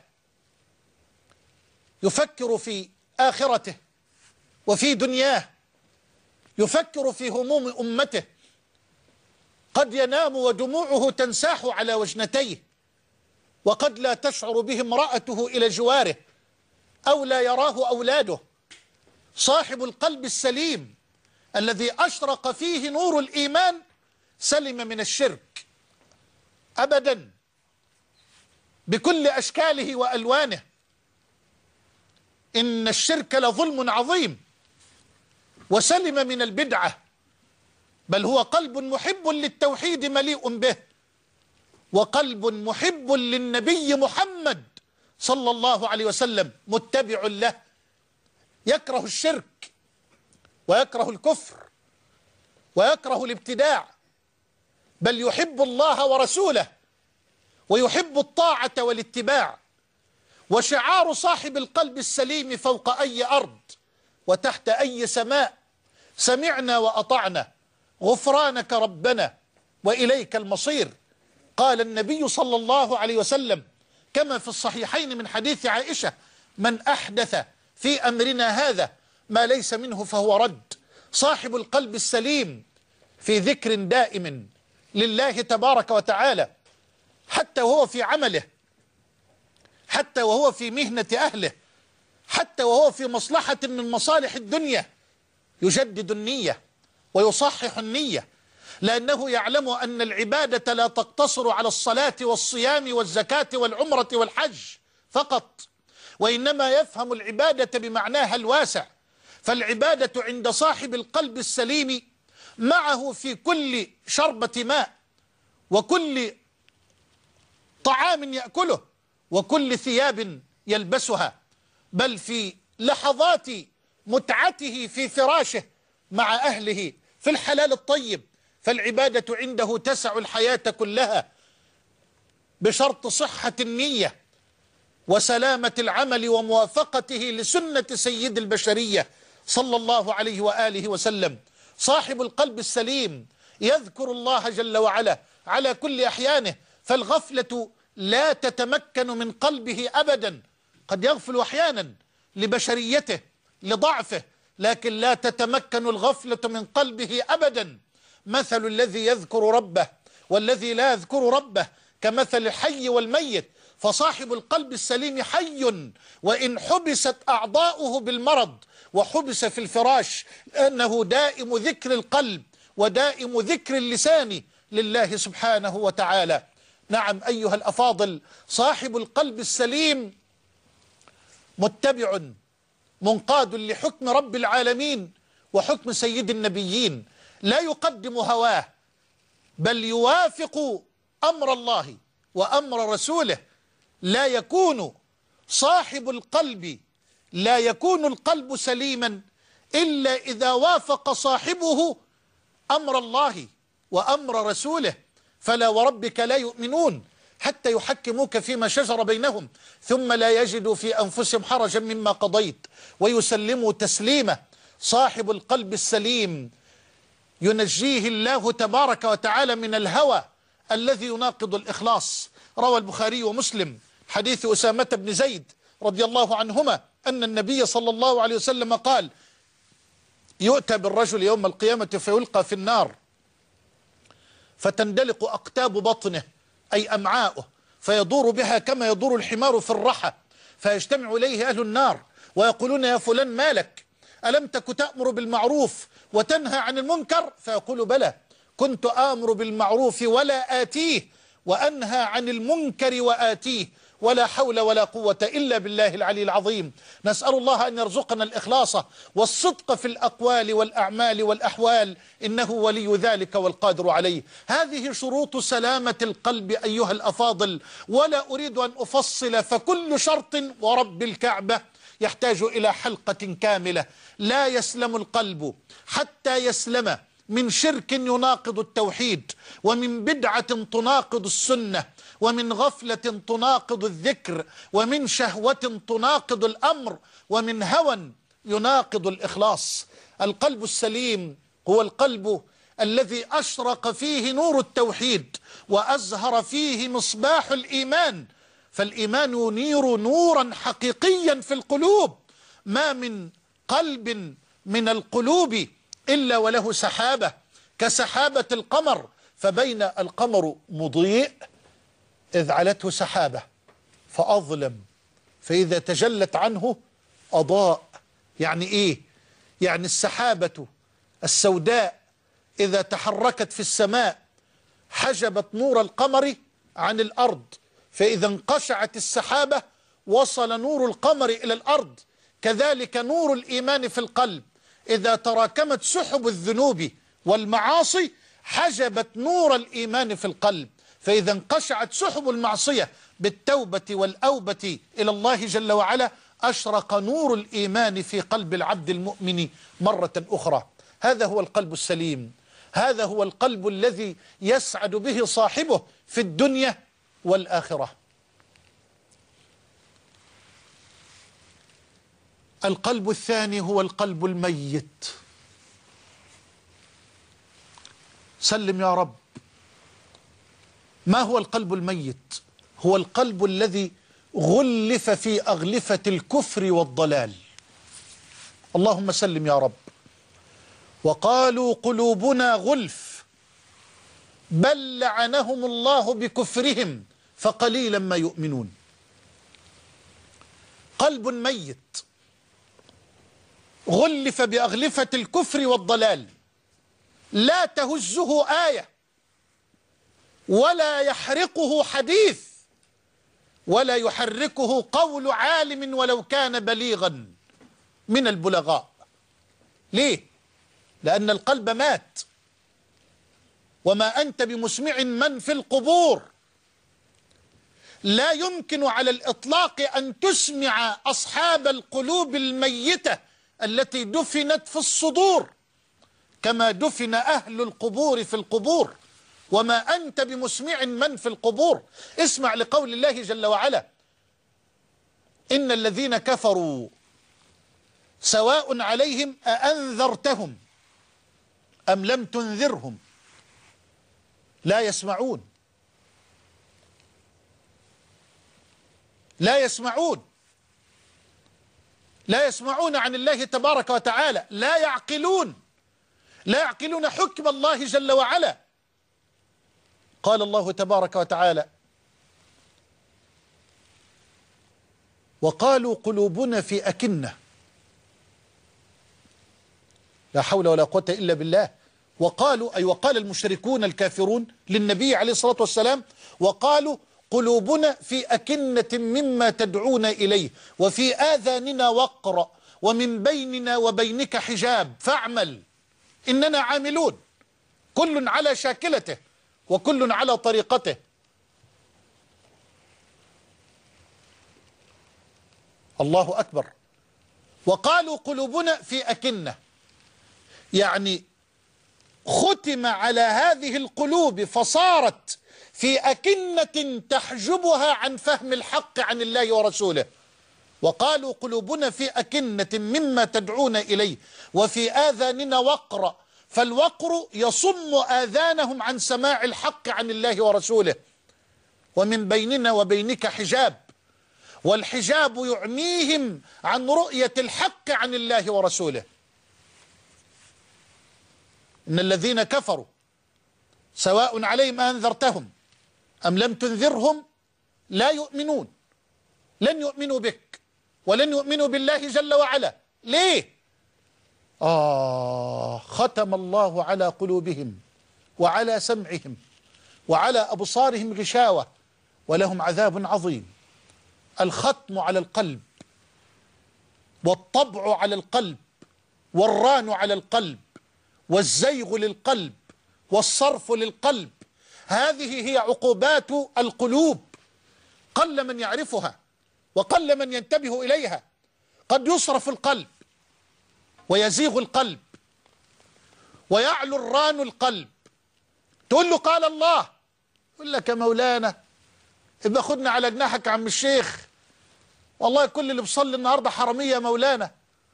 يفكر في آخرته وفي دنياه، يفكر في هموم أمته. قد ينام ودموعه تنساح على وجنتيه، وقد لا تشعر به امرأته إلى جواره، أو لا يراه أولاده. صاحب القلب السليم الذي أشرق فيه نور الإيمان سلم من الشرك أبدا بكل أشكاله وألوانه. إن الشرك لظلم عظيم. وسلم من البدعة، بل هو قلب محب للتوحيد مليء به، وقلب محب للنبي محمد صلى الله عليه وسلم متبع له، يكره الشرك ويكره الكفر ويكره الابتداع، بل يحب الله ورسوله ويحب الطاعة والاتباع. وشعار صاحب القلب السليم فوق أي أرض وتحت أي سماء: سمعنا وأطعنا، غفرانك ربنا وإليك المصير. قال النبي صلى الله عليه وسلم كما في الصحيحين من حديث عائشة: من أحدث في أمرنا هذا ما ليس منه فهو رد. صاحب القلب السليم في ذكر دائم لله تبارك وتعالى، حتى وهو في عمله، حتى وهو في مهنة أهله، حتى وهو في مصلحة من مصالح الدنيا، يجدد النية ويصحح النية، لأنه يعلم أن العبادة لا تقتصر على الصلاة والصيام والزكاة والعمرة والحج فقط، وإنما يفهم العبادة بمعناها الواسع. فالعبادة عند صاحب القلب السليم معه في كل شربة ماء، وكل طعام يأكله، وكل ثياب يلبسها، بل في لحظات متعته في فراشه مع أهله في الحلال الطيب. فالعبادة عنده تسع الحياة كلها بشرط صحة النية وسلامة العمل وموافقته لسنة سيد البشرية صلى الله عليه وآله وسلم. صاحب القلب السليم يذكر الله جل وعلا على كل أحيانه، فالغفلة لا تتمكن من قلبه أبدا. قد يغفل أحيانا لبشريته لضعفه، لكن لا تتمكن الغفلة من قلبه أبدا. مثل الذي يذكر ربه والذي لا يذكر ربه كمثل الحي والميت. فصاحب القلب السليم حي وإن حبست أعضاؤه بالمرض وحبس في الفراش، لأنه دائم ذكر القلب ودائم ذكر اللسان لله سبحانه وتعالى. نعم أيها الأفاضل، صاحب القلب السليم متبع منقاد لحكم رب العالمين وحكم سيد النبيين، لا يقدم هواه بل يوافق أمر الله وأمر رسوله. لا يكون صاحب القلب، لا يكون القلب سليما إلا إذا وافق صاحبه أمر الله وأمر رسوله. فلا وربك لا يؤمنون حتى يحكموك فيما شجر بينهم ثم لا يجدوا في أنفسهم حرجا مما قضيت ويسلموا تسليما. صاحب القلب السليم ينجيه الله تبارك وتعالى من الهوى الذي يناقض الإخلاص. روى البخاري ومسلم حديث أسامة بن زيد رضي الله عنهما أن النبي صلى الله عليه وسلم قال: يؤتى بالرجل يوم القيامة فيلقى في النار فتندلق أقتاب بطنه أي أمعاؤه فيدور بها كما يدور الحمار في الرحى، فيجتمع إليه أهل النار ويقولون: يا فلان مالك؟ ألم تك تأمر بالمعروف وتنهى عن المنكر؟ فيقول: بلى، كنت آمر بالمعروف ولا آتيه وأنهى عن المنكر وآتيه، ولا حول ولا قوة إلا بالله العلي العظيم. نسأل الله أن يرزقنا الإخلاص والصدق في الأقوال والأعمال والأحوال، إنه ولي ذلك والقادر عليه. هذه شروط سلامة القلب أيها الأفاضل، ولا أريد أن أفصل، فكل شرط ورب الكعبة يحتاج إلى حلقة كاملة. لا يسلم القلب حتى يسلم من شرك يناقض التوحيد، ومن بدعة تناقض السنة، ومن غفلة تناقض الذكر، ومن شهوة تناقض الأمر، ومن هوى يناقض الإخلاص. القلب السليم هو القلب الذي أشرق فيه نور التوحيد وأزهر فيه مصباح الإيمان، فالإيمان ينير نورا حقيقيا في القلوب. ما من قلب من القلوب إلا وله سحابة كسحابة القمر، فبين القمر مضيء إذ علته سحابة فأظلم، فإذا تجلت عنه أضاء. يعني إيه؟ يعني السحابة السوداء إذا تحركت في السماء حجبت نور القمر عن الأرض، فإذا انقشعت السحابة وصل نور القمر إلى الأرض. كذلك نور الإيمان في القلب إذا تراكمت سحب الذنوب والمعاصي حجبت نور الإيمان في القلب، فإذا انقشعت سحب المعصية بالتوبة والأوبة إلى الله جل وعلا أشرق نور الإيمان في قلب العبد المؤمن مرة أخرى. هذا هو القلب السليم، هذا هو القلب الذي يسعد به صاحبه في الدنيا والآخرة. القلب الثاني هو القلب الميت. سلم يا رب. ما هو القلب الميت؟ هو القلب الذي غلف في أغلفة الكفر والضلال. اللهم سلم يا رب. وقالوا قلوبنا غلف بل لعنهم الله بكفرهم فقليلا ما يؤمنون. قلب ميت غلف بأغلفة الكفر والضلال، لا تهزه آية ولا يحرقه حديث ولا يحركه قول عالم ولو كان بليغا من البلغاء. ليه؟ لأن القلب مات، وما أنت بمسمع من في القبور. لا يمكن على الإطلاق أن تسمع أصحاب القلوب الميتة التي دفنت في الصدور كما دفن أهل القبور في القبور، وما أنت بمسمع من في القبور. اسمع لقول الله جل وعلا: إن الذين كفروا سواء عليهم أأنذرتهم أم لم تنذرهم لا يسمعون. لا يسمعون، لا يسمعون عن الله تبارك وتعالى، لا يعقلون، لا يعقلون حكم الله جل وعلا. قال الله تبارك وتعالى: وقالوا قلوبنا في أكنة. لا حول ولا قوة إلا بالله. وقالوا أي وقال المشركون الكافرون للنبي عليه الصلاة والسلام: وقالوا قلوبنا في أكنة مما تدعون إليه وفي آذاننا وقر ومن بيننا وبينك حجاب فاعمل إننا عاملون. كل على شاكلته وكل على طريقته. الله أكبر. وقالوا قلوبنا في أكنة، يعني ختم على هذه القلوب فصارت في أكنة تحجبها عن فهم الحق عن الله ورسوله. وقالوا قلوبنا في أكنة مما تدعون إليه وفي آذاننا وقر، فالوقر يصم آذانهم عن سماع الحق عن الله ورسوله. ومن بيننا وبينك حجاب، والحجاب يعميهم عن رؤية الحق عن الله ورسوله. إن الذين كفروا سواء عليهم أنذرتهم أم لم تنذرهم لا يؤمنون. لن يؤمنوا بك ولن يؤمنوا بالله جل وعلا. ليه؟ ختم الله على قلوبهم وعلى سمعهم وعلى أبصارهم غشاوة ولهم عذاب عظيم. الختم على القلب، والطبع على القلب، والران على القلب، والزيغ للقلب، والصرف للقلب. هذه هي عقوبات القلوب. قل من يعرفها وقل من ينتبه إليها. قد يصرف القلب ويزيغ القلب ويعلو الران القلب. تقول له قال الله، يقول لك يا مولانا ابقى خدنا على جناحك يا عم الشيخ، والله كل اللي بيصلي النهارده حرامية يا مولانا.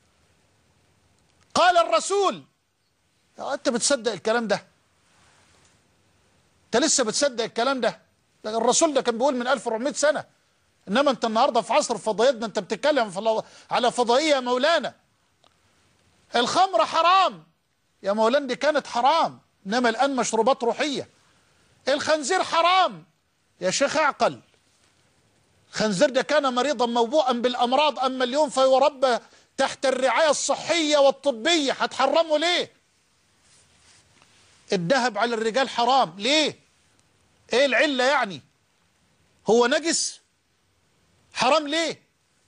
قال الرسول، انت بتصدق الكلام ده؟ انت لسه بتصدق الكلام ده؟ الرسول ده كان بيقول من 1400 سنة. انما انت النهارده في عصر الفضائيات ده انت بتتكلم على فضائية يا مولانا. الخمر حرام يا مولانا، دي كانت حرام انما الان مشروبات روحية. الخنزير حرام يا شيخ اعقل. الخنزير ده كان مريضا موبوءا بالامراض، اما اليوم فيربى تحت الرعاية الصحية والطبية، هتحرمه ليه؟ الذهب على الرجال حرام ليه؟ ايه العلة يعني؟ هو نجس؟ حرام ليه؟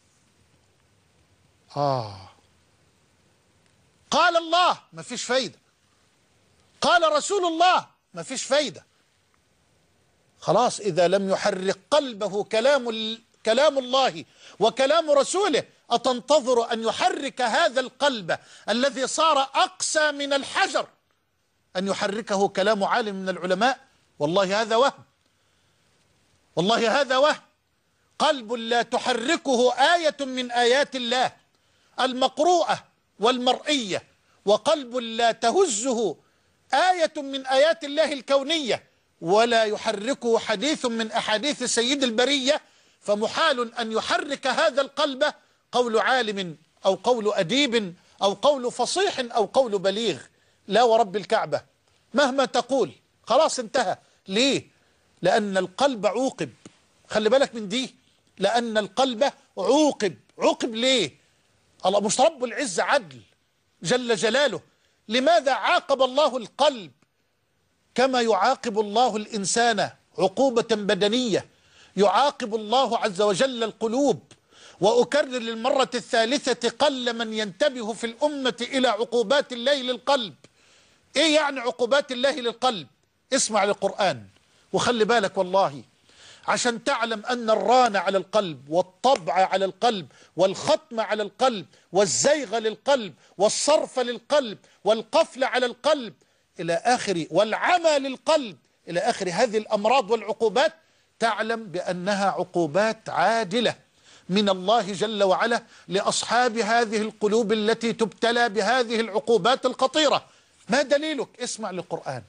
قال الله مفيش فايدة، قال رسول الله مفيش فايدة. خلاص إذا لم يحرك قلبه كلام الله وكلام رسوله، أتنتظر أن يحرك هذا القلب الذي صار أقسى من الحجر أن يحركه كلام عالم من العلماء؟ والله هذا وهم، والله هذا وهم. قلب لا تحركه آية من آيات الله المقروءة والمرئية، وقلب لا تهزه آية من آيات الله الكونية، ولا يحركه حديث من أحاديث سيد البرية، فمحال أن يحرك هذا القلب قول عالم أو قول أديب أو قول فصيح أو قول بليغ. لا ورب الكعبة مهما تقول خلاص انتهى. ليه؟ لأن القلب عوقب. خلي بالك من دي، لأن القلب عوقب. عوقب ليه؟ الله مش رب العزة عدل جل جلاله. لماذا عاقب الله القلب كما يعاقب الله الإنسان عقوبة بدنية؟ يعاقب الله عز وجل القلوب. وأكرر للمرة الثالثة، قل من ينتبه في الأمة إلى عقوبات الله للقلب. إيه يعني عقوبات الله للقلب؟ اسمع للقرآن وخلي بالك، والله عشان تعلم أن الران على القلب والطبع على القلب والختم على القلب والزيغ للقلب والصرف للقلب والقفل على القلب إلى آخر والعمى للقلب إلى آخر هذه الأمراض والعقوبات، تعلم بأنها عقوبات عادلة من الله جل وعلا لأصحاب هذه القلوب التي تبتلى بهذه العقوبات الخطيرة. ما دليلك؟ اسمع للقرآن.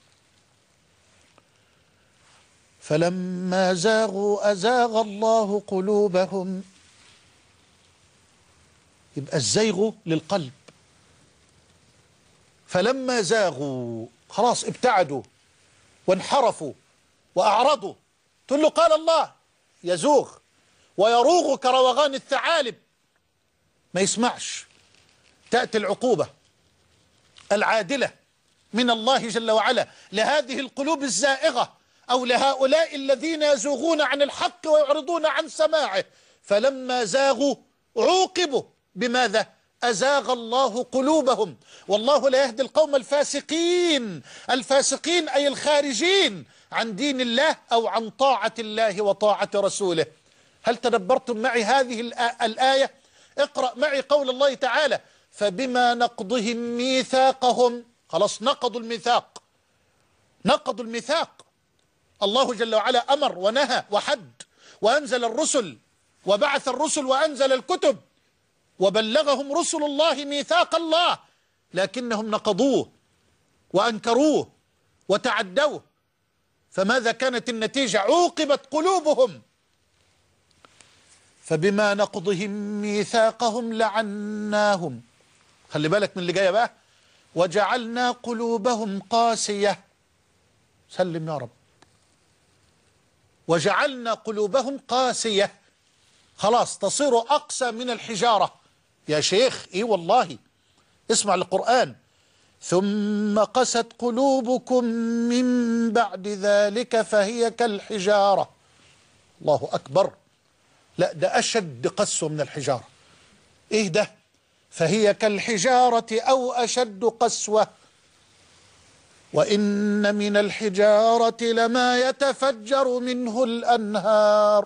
فلما زاغوا أزاغ الله قلوبهم. يبقى الزيغ للقلب. فلما زاغوا خلاص ابتعدوا وانحرفوا وأعرضوا، تقول له قال الله، يزوغ ويروغ كروغان الثعالب، ما يسمعش. تأتي العقوبة العادلة من الله جل وعلا لهذه القلوب الزائغة أو لهؤلاء الذين يزوغون عن الحق ويعرضون عن سماعه. فلما زاغوا عوقبوا بماذا؟ أزاغ الله قلوبهم. والله لا يهدي القوم الفاسقين. الفاسقين أي الخارجين عن دين الله أو عن طاعة الله وطاعة رسوله. هل تدبرتم معي هذه الآية؟ اقرأ معي قول الله تعالى: فبما نقضهم ميثاقهم. خلاص نقضوا الميثاق، نقضوا الميثاق. الله جل وعلا أمر ونهى وحد وأنزل الرسل وبعث الرسل وأنزل الكتب وبلغهم رسل الله ميثاق الله، لكنهم نقضوه وأنكروه وتعدوه. فماذا كانت النتيجة؟ عوقبت قلوبهم. فبما نقضهم ميثاقهم لعناهم. خلي بالك من اللي جايه بقى: وجعلنا قلوبهم قاسية. سلم يا رب. وجعلنا قلوبهم قاسية، خلاص تصير أقسى من الحجارة. يا شيخ إيه والله، اسمع القرآن: ثم قست قلوبكم من بعد ذلك فهي كالحجارة. الله أكبر. لا ده أشد قسوة من الحجارة. إيه ده؟ فهي كالحجارة أو أشد قسوة. وإن من الحجارة لما يتفجر منه الأنهار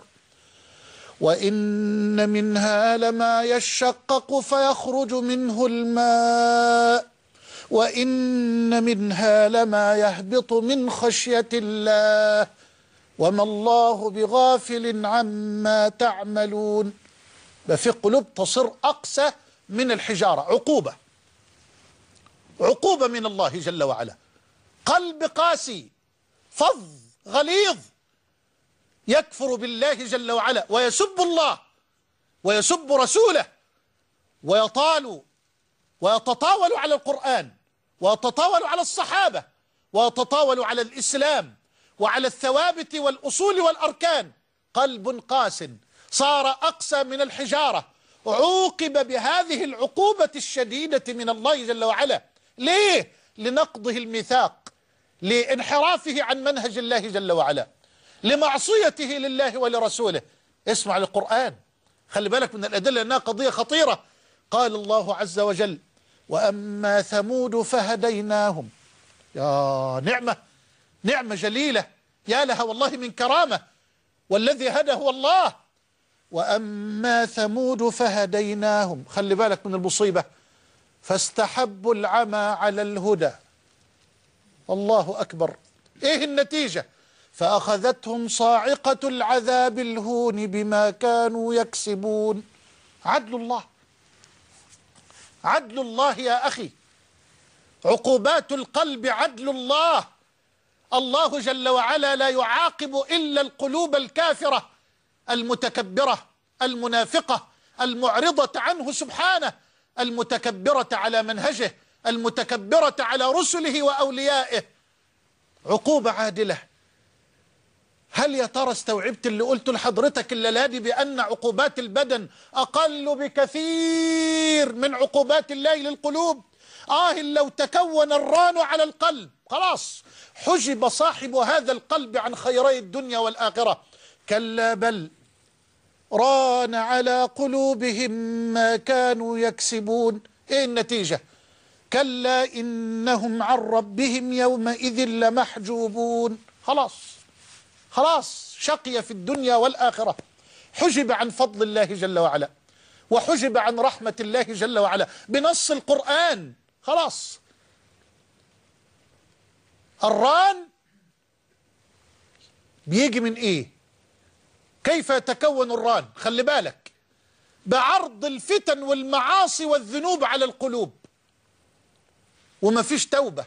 وإن منها لما يشقق فيخرج منه الماء وإن منها لما يهبط من خشية الله وما الله بغافل عما تعملون. في قلوب تصير أقسى من الحجارة. عقوبة، عقوبة من الله جل وعلا. قلب قاسي فظ غليظ يكفر بالله جل وعلا ويسب الله ويسب رسوله ويتطاول على القرآن ويتطاول على الصحابة ويتطاول على الإسلام وعلى الثوابت والأصول والأركان. قلب قاس صار أقسى من الحجارة، عوقب بهذه العقوبة الشديدة من الله جل وعلا. ليه؟ لنقضه الميثاق، لانحرافه عن منهج الله جل وعلا، لمعصيته لله ولرسوله. اسمع للقرآن، خلي بالك من الأدلة لأنها قضية خطيرة. قال الله عز وجل: وأما ثمود فهديناهم. يا نعمة، نعمة جليلة، يا لها والله من كرامة، والذي هدى هو الله. وأما ثمود فهديناهم، خلي بالك من المصيبة، فاستحبوا العمى على الهدى. الله أكبر. إيه النتيجة؟ فأخذتهم صاعقة العذاب الهون بما كانوا يكسبون. عدل الله، عدل الله يا أخي. عقوبات القلب عدل الله. الله جل وعلا لا يعاقب إلا القلوب الكافرة المتكبرة المنافقة المعرضة عنه سبحانه، المتكبرة على منهجه، المتكبرة على رسله وأوليائه. عقوبة عادلة. هل يا ترى استوعبت اللي قلته لحضرتك الليلة دي بأن عقوبات البدن أقل بكثير من عقوبات الله للقلوب؟ لو تكون الران على القلب خلاص حجب صاحب هذا القلب عن خيري الدنيا والآخرة. كلا بل ران على قلوبهم ما كانوا يكسبون. ايه النتيجة؟ كلا إنهم عن ربهم يومئذ لمحجوبون. خلاص خلاص شقي في الدنيا والآخرة، حجب عن فضل الله جل وعلا، وحجب عن رحمة الله جل وعلا بنص القرآن. خلاص. الران بيجي من ايه؟ كيف يتكون الران؟ خلي بالك، بعرض الفتن والمعاصي والذنوب على القلوب، وما فيش توبة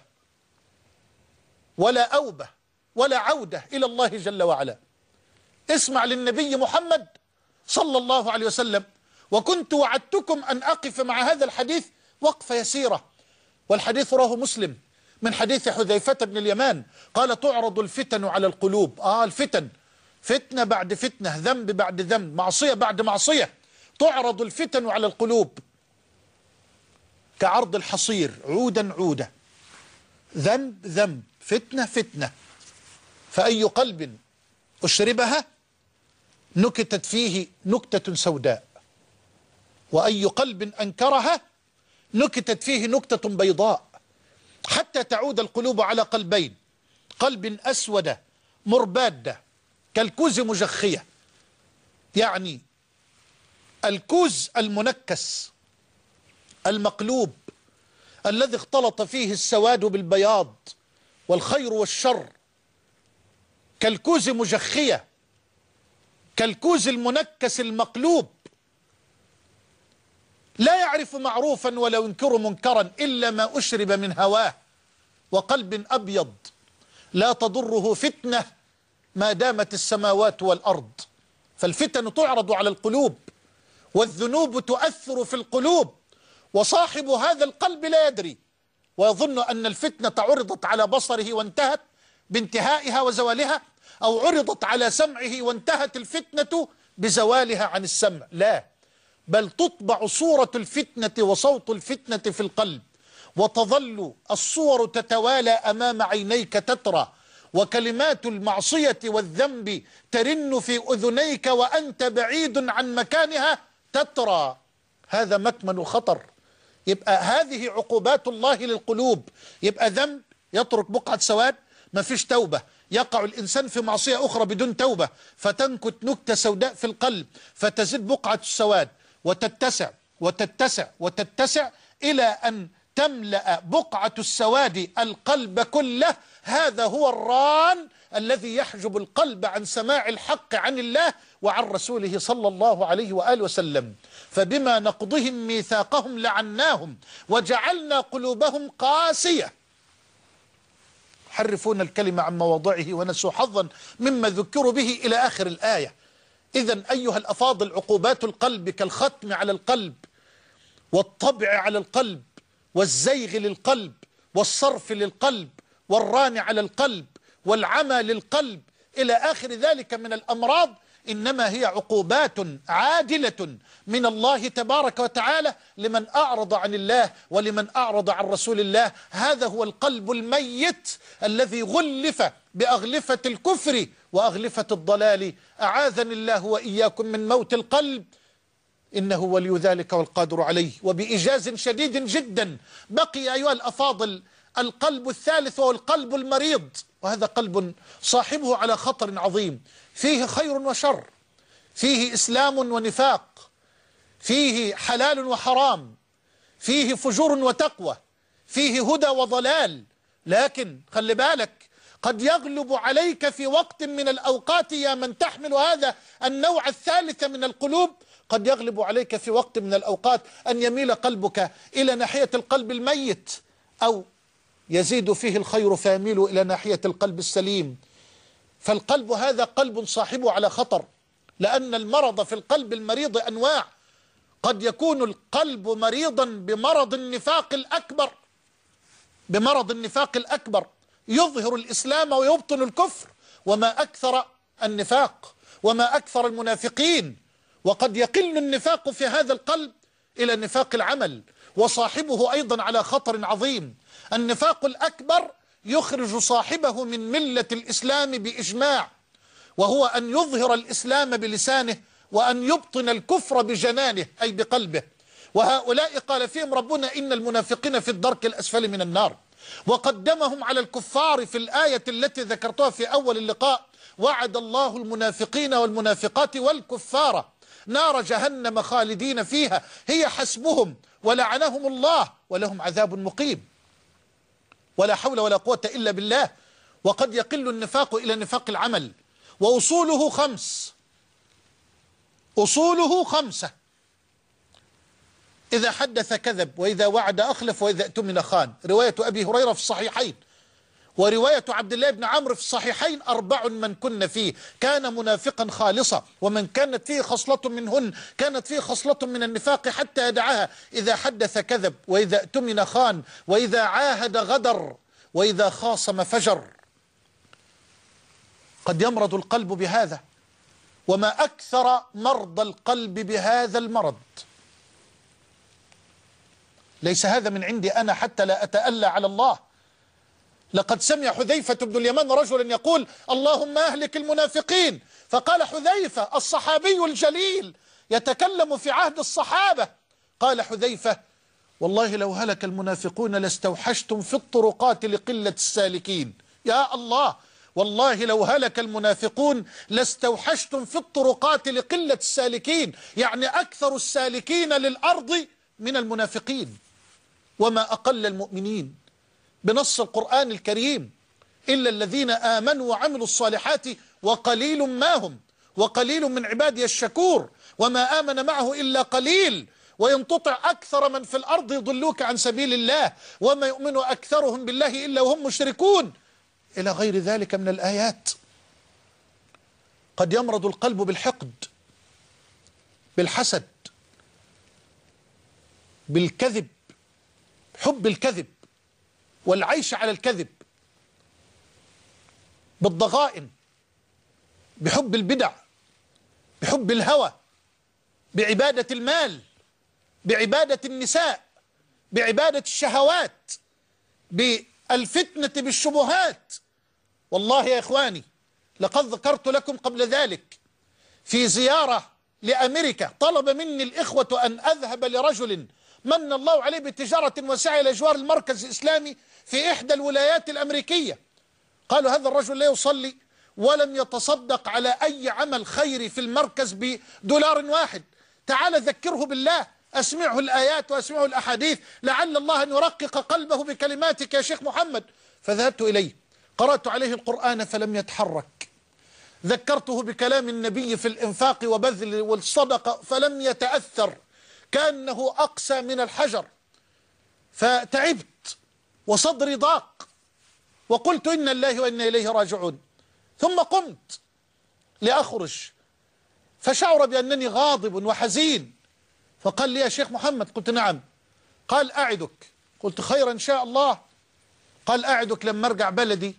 ولا أوبة ولا عودة إلى الله جل وعلا. اسمع للنبي محمد صلى الله عليه وسلم، وكنت وعدتكم أن أقف مع هذا الحديث وقفة يسيرة، والحديث رواه مسلم من حديث حذيفة بن اليمان قال: تعرض الفتن على القلوب. الفتن، فتنة بعد فتنة، ذنب بعد ذنب، معصية بعد معصية، تعرض الفتن على القلوب كعرض الحصير، عودا عودا، ذنب ذنب، فتنة فتنة، فأي قلب أشربها نكتت فيه نكتة سوداء، وأي قلب أنكرها نكتت فيه نكتة بيضاء، حتى تعود القلوب على قلبين: قلب أسود مرباد كالكوز مجخية، يعني الكوز المنكس المقلوب الذي اختلط فيه السواد بالبياض والخير والشر، كالكوز مجخية، كالكوز المنكس المقلوب، لا يعرف معروفا ولا ينكر منكرا إلا ما أشرب من هواه، وقلب أبيض لا تضره فتنة ما دامت السماوات والأرض. فالفتن تعرض على القلوب، والذنوب تؤثر في القلوب، وصاحب هذا القلب لا يدري، ويظن أن الفتنة عرضت على بصره وانتهت بانتهائها وزوالها، أو عرضت على سمعه وانتهت الفتنة بزوالها عن السمع. لا، بل تطبع صورة الفتنة وصوت الفتنة في القلب، وتظل الصور تتوالى أمام عينيك تترى، وكلمات المعصية والذنب ترن في أذنيك وأنت بعيد عن مكانها تترى. هذا مكمن الخطر. يبقى هذه عقوبات الله للقلوب. يبقى ذنب يترك بقعة سواد، ما فيش توبة، يقع الإنسان في معصية أخرى بدون توبة، فتنكت نكتة سوداء في القلب، فتزيد بقعة السواد وتتسع وتتسع وتتسع إلى أن تملأ بقعة السواد القلب كله. هذا هو الران الذي يحجب القلب عن سماع الحق عن الله وعن رسوله صلى الله عليه وآله وسلم. فبما نقضهم ميثاقهم لعناهم وجعلنا قلوبهم قاسية، يحرفون الكلمة عن مواضعه ونسوا حظا مما ذكروا به إلى آخر الآية. إذن أيها الأفاضل، عقوبات القلب كالختم على القلب، والطبع على القلب، والزيغ للقلب، والصرف للقلب، والران على القلب، والعمى للقلب، إلى آخر ذلك من الأمراض، إنما هي عقوبات عادلة من الله تبارك وتعالى لمن أعرض عن الله ولمن أعرض عن رسول الله. هذا هو القلب الميت الذي غلف بأغلفة الكفر وأغلفة الضلال. أعاذني الله وإياكم من موت القلب، إنه ولي ذلك والقادر عليه. وبإيجاز شديد جدا بقي أيها الأفاضل القلب الثالث، وهو القلب المريض، وهذا قلب صاحبه على خطر عظيم، فيه خير وشر، فيه إسلام ونفاق، فيه حلال وحرام، فيه فجور وتقوى، فيه هدى وضلال. لكن خلي بالك، قد يغلب عليك في وقت من الأوقات يا من تحمل هذا النوع الثالث من القلوب، قد يغلب عليك في وقت من الأوقات أن يميل قلبك إلى ناحية القلب الميت، أو يزيد فيه الخير فيميل إلى ناحية القلب السليم. فالقلب هذا قلب صاحبه على خطر، لأن المرض في القلب المريض أنواع. قد يكون القلب مريضا بمرض النفاق الأكبر، بمرض النفاق الأكبر، يظهر الإسلام ويبطن الكفر، وما أكثر النفاق وما أكثر المنافقين. وقد يقل النفاق في هذا القلب إلى نفاق العمل، وصاحبه أيضا على خطر عظيم. النفاق الأكبر يخرج صاحبه من ملة الإسلام بإجماع، وهو أن يظهر الإسلام بلسانه وأن يبطن الكفر بجنانه أي بقلبه. وهؤلاء قال فيهم ربنا: إن المنافقين في الدرك الأسفل من النار. وقدمهم على الكفار في الآية التي ذكرتها في أول اللقاء: وعد الله المنافقين والمنافقات والكفار نار جهنم خالدين فيها هي حسبهم ولعنهم الله ولهم عذاب مقيم. ولا حول ولا قوة إلا بالله. وقد يقل النفاق إلى نفاق العمل، وأصوله 5. أصوله 5: إذا حدث كذب، وإذا وعد أخلف، وإذا اؤتمن خان. رواية أبي هريرة في الصحيحين، ورواية عبد الله بن عمرو في الصحيحين: 4 من كن فيه كان منافقا خالصا، ومن كانت فيه خصلة منهن كانت فيه خصلة من النفاق حتى يدعها: إذا حدث كذب، وإذا اؤتمن خان، وإذا عاهد غدر، وإذا خاصم فجر. قد يمرض القلب بهذا، وما أكثر مرضى القلب بهذا المرض. ليس هذا من عندي أنا حتى لا أتألى على الله. لقد سمع حذيفة بن اليمان رجلا يقول: اللهم أهلك المنافقين. فقال حذيفة الصحابي الجليل يتكلم في عهد الصحابة، قال حذيفة: والله لو هلك المنافقون لاستوحشتم في الطرقات لقلة السالكين. يا الله، والله لو هلك المنافقون لاستوحشتم في الطرقات لقلة السالكين، يعني أكثر السالكين للأرض من المنافقين. وما أقل المؤمنين بنص القرآن الكريم: إلا الذين آمنوا وعملوا الصالحات وقليل ما هم، وقليل من عبادي الشكور، وما آمن معه إلا قليل، وإن تطع أكثر من في الأرض يضلوك عن سبيل الله، وما يؤمن أكثرهم بالله إلا وهم مشركون، إلى غير ذلك من الآيات. قد يمرض القلب بالحقد، بالحسد، بالكذب، حب الكذب والعيش على الكذب، بالضغائن، بحب البدع، بحب الهوى، بعبادة المال، بعبادة النساء، بعبادة الشهوات، بالفتنة بالشبهات. والله يا إخواني، لقد ذكرت لكم قبل ذلك في زيارة لأمريكا، طلب مني الإخوة أن أذهب لرجل من الله عليه بتجارة واسعة إلى جوار المركز الإسلامي في إحدى الولايات الأمريكية. قالوا: هذا الرجل لا يصلي ولم يتصدق على أي عمل خيري في المركز $1، تعال ذكره بالله، أسمعه الآيات وأسمعه الأحاديث، لعل الله أن يرقق قلبه بكلماتك يا شيخ محمد. فذهبت إليه، قرأت عليه القرآن فلم يتحرك، ذكرته بكلام النبي في الإنفاق وبذل والصدقة فلم يتأثر، كأنه أقسى من الحجر. فتعبت وصدري ضاق، وقلت: إن الله وإنا إليه راجعون. ثم قمت لأخرج، فشعر بأنني غاضب وحزين، فقال لي: يا شيخ محمد. قلت: نعم. قال: أعدك. قلت: خير إن شاء الله. قال: أعدك لما أرجع بلدي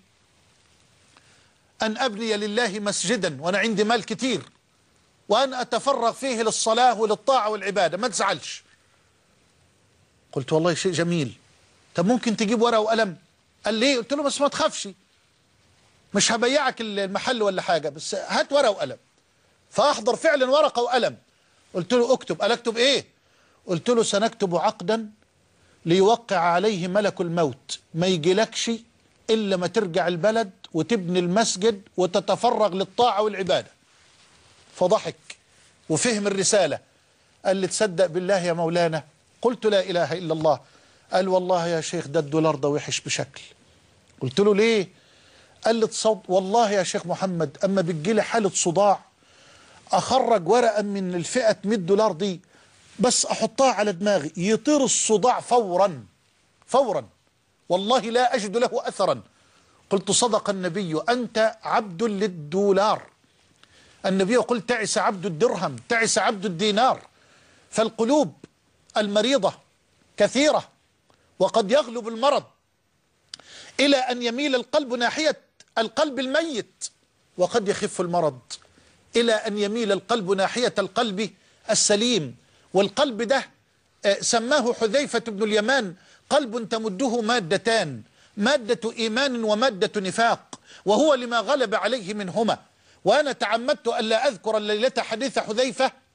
أن أبني لله مسجدا، وأنا عندي مال كتير، وأن أتفرغ فيه للصلاة وللطاعة والعبادة، ما تزعلش. قلت: والله شيء جميل، طب ممكن تجيب ورقة وقلم؟ قال لي: قلت له: بس ما تخافش، مش هبيعك المحل ولا حاجة، بس هات ورقة وقلم. فأحضر فعلا ورقة وقلم. قلت له: اكتب. قال: اكتب ايه؟ قلت له: سنكتب عقدا ليوقع عليه ملك الموت، ما يجيلكش إلا ما ترجع البلد وتبني المسجد وتتفرغ للطاعة والعبادة. فضحك وفهم الرسالة. قال لي: تصدق بالله يا مولانا؟ قلت: لا إله إلا الله. قال: والله يا شيخ ده $1 ده وحش بشكل. قلت له: ليه؟ قال لي: والله يا شيخ محمد أما بتجيلي حالة صداع أخرج ورقة من الفئة $100 دي بس أحطها على دماغي يطير الصداع فورا فورا، والله لا أجد له أثرا. قلت: صدق النبي، أنت عبد للدولار. النبي يقول: تعس عبد الدرهم، تعس عبد الدينار. فالقلوب المريضة كثيرة، وقد يغلب المرض إلى أن يميل القلب ناحية القلب الميت، وقد يخف المرض إلى أن يميل القلب ناحية القلب السليم. والقلب ده سماه حذيفة بن اليمان: قلب تمده مادتان، مادة إيمان ومادة نفاق، وهو لما غلب عليه منهما. وأنا تعمدت ألا أذكر الليلة حديث حذيفة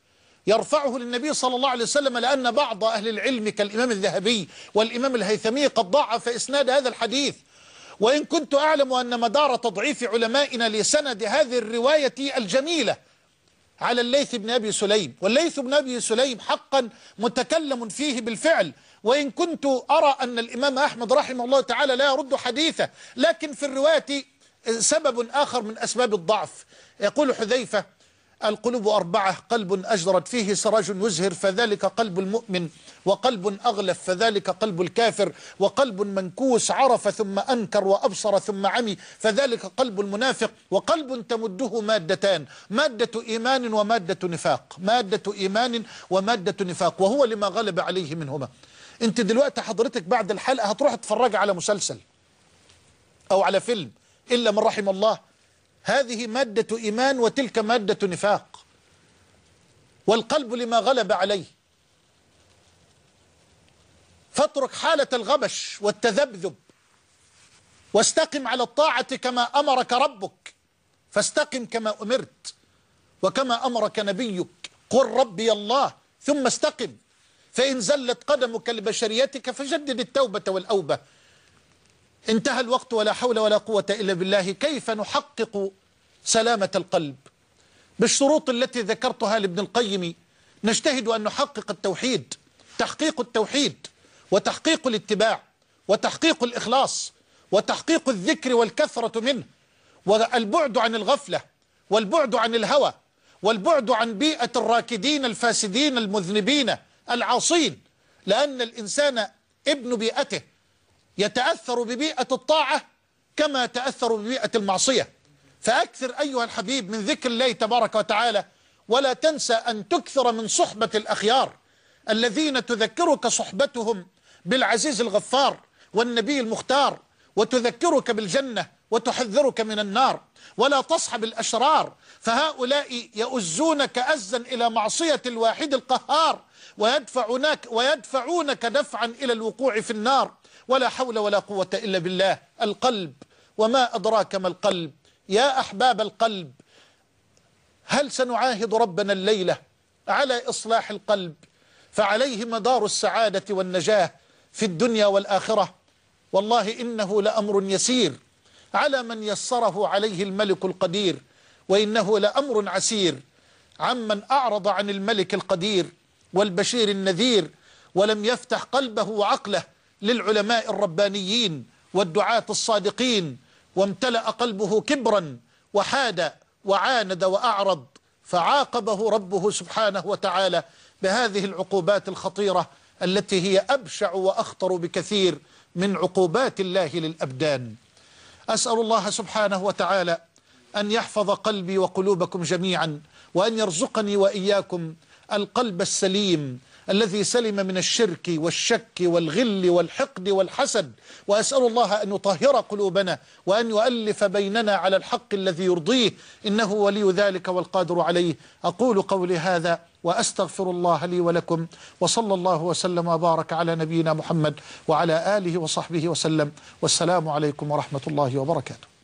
يرفعه للنبي صلى الله عليه وسلم، لأن بعض أهل العلم كالإمام الذهبي والإمام الهيثمي قد ضعف إسناد هذا الحديث. وإن كنت أعلم أن مدار تضعيف علمائنا لسند هذه الرواية الجميلة على الليث بن أبي سليم، والليث بن أبي سليم حقا متكلم فيه بالفعل، وإن كنت أرى أن الإمام أحمد رحمه الله تعالى لا يرد حديثه، لكن في الرواية سبب آخر من أسباب الضعف. يقول حذيفة: القلوب أربعة، قلب أجدرت فيه سراج يزهر فذلك قلب المؤمن، وقلب أغلف فذلك قلب الكافر، وقلب منكوس عرف ثم أنكر وأبصر ثم عمي فذلك قلب المنافق، وقلب تمده مادتان، مادة إيمان ومادة نفاق، مادة إيمان ومادة نفاق، وهو لما غلب عليه منهما. انت دلوقتي حضرتك بعد الحلقة هتروح تتفرج على مسلسل أو على فيلم إلا من رحم الله، هذه مادة إيمان وتلك مادة نفاق، والقلب لما غلب عليه. فاترك حالة الغبش والتذبذب واستقم على الطاعة كما أمرك ربك، فاستقم كما أمرت وكما أمرك نبيك، قل ربي الله ثم استقم، فإن زلت قدمك لبشريتك فجدد التوبة والأوبة. انتهى الوقت ولا حول ولا قوة إلا بالله. كيف نحقق سلامة القلب؟ بالشروط التي ذكرتها لابن القيم نجتهد أن نحقق التوحيد، تحقيق التوحيد وتحقيق الاتباع وتحقيق الإخلاص وتحقيق الذكر والكثرة منه، والبعد عن الغفلة والبعد عن الهوى والبعد عن بيئة الراكدين الفاسدين المذنبين العاصين، لأن الإنسان ابن بيئته يتأثر ببيئة الطاعة كما يتأثر ببيئة المعصية. فأكثر أيها الحبيب من ذكر الله تبارك وتعالى، ولا تنسى أن تكثر من صحبة الأخيار الذين تذكرك صحبتهم بالعزيز الغفار والنبي المختار، وتذكرك بالجنة وتحذرك من النار. ولا تصحب الأشرار، فهؤلاء يؤزونك أزا إلى معصية الواحد القهار، ويدفعونك دفعا إلى الوقوع في النار. ولا حول ولا قوة إلا بالله. القلب، وما أدراك ما القلب يا أحباب القلب. هل سنعاهد ربنا الليلة على إصلاح القلب، فعليه مدار السعادة والنجاة في الدنيا والآخرة؟ والله إنه لأمر يسير على من يسره عليه الملك القدير، وإنه لأمر عسير عمن أعرض عن الملك القدير والبشير النذير، ولم يفتح قلبه وعقله للعلماء الربانيين والدعاة الصادقين، وامتلأ قلبه كبرا وحاد وعاند وأعرض، فعاقبه ربه سبحانه وتعالى بهذه العقوبات الخطيرة التي هي أبشع وأخطر بكثير من عقوبات الله للأبدان. أسأل الله سبحانه وتعالى أن يحفظ قلبي وقلوبكم جميعا، وأن يرزقني وإياكم القلب السليم الذي سلم من الشرك والشك والغل والحقد والحسد. وأسأل الله أن يطهر قلوبنا وأن يؤلف بيننا على الحق الذي يرضيه، إنه ولي ذلك والقادر عليه. أقول قولي هذا وأستغفر الله لي ولكم، وصلى الله وسلم وبارك على نبينا محمد وعلى آله وصحبه وسلم، والسلام عليكم ورحمة الله وبركاته.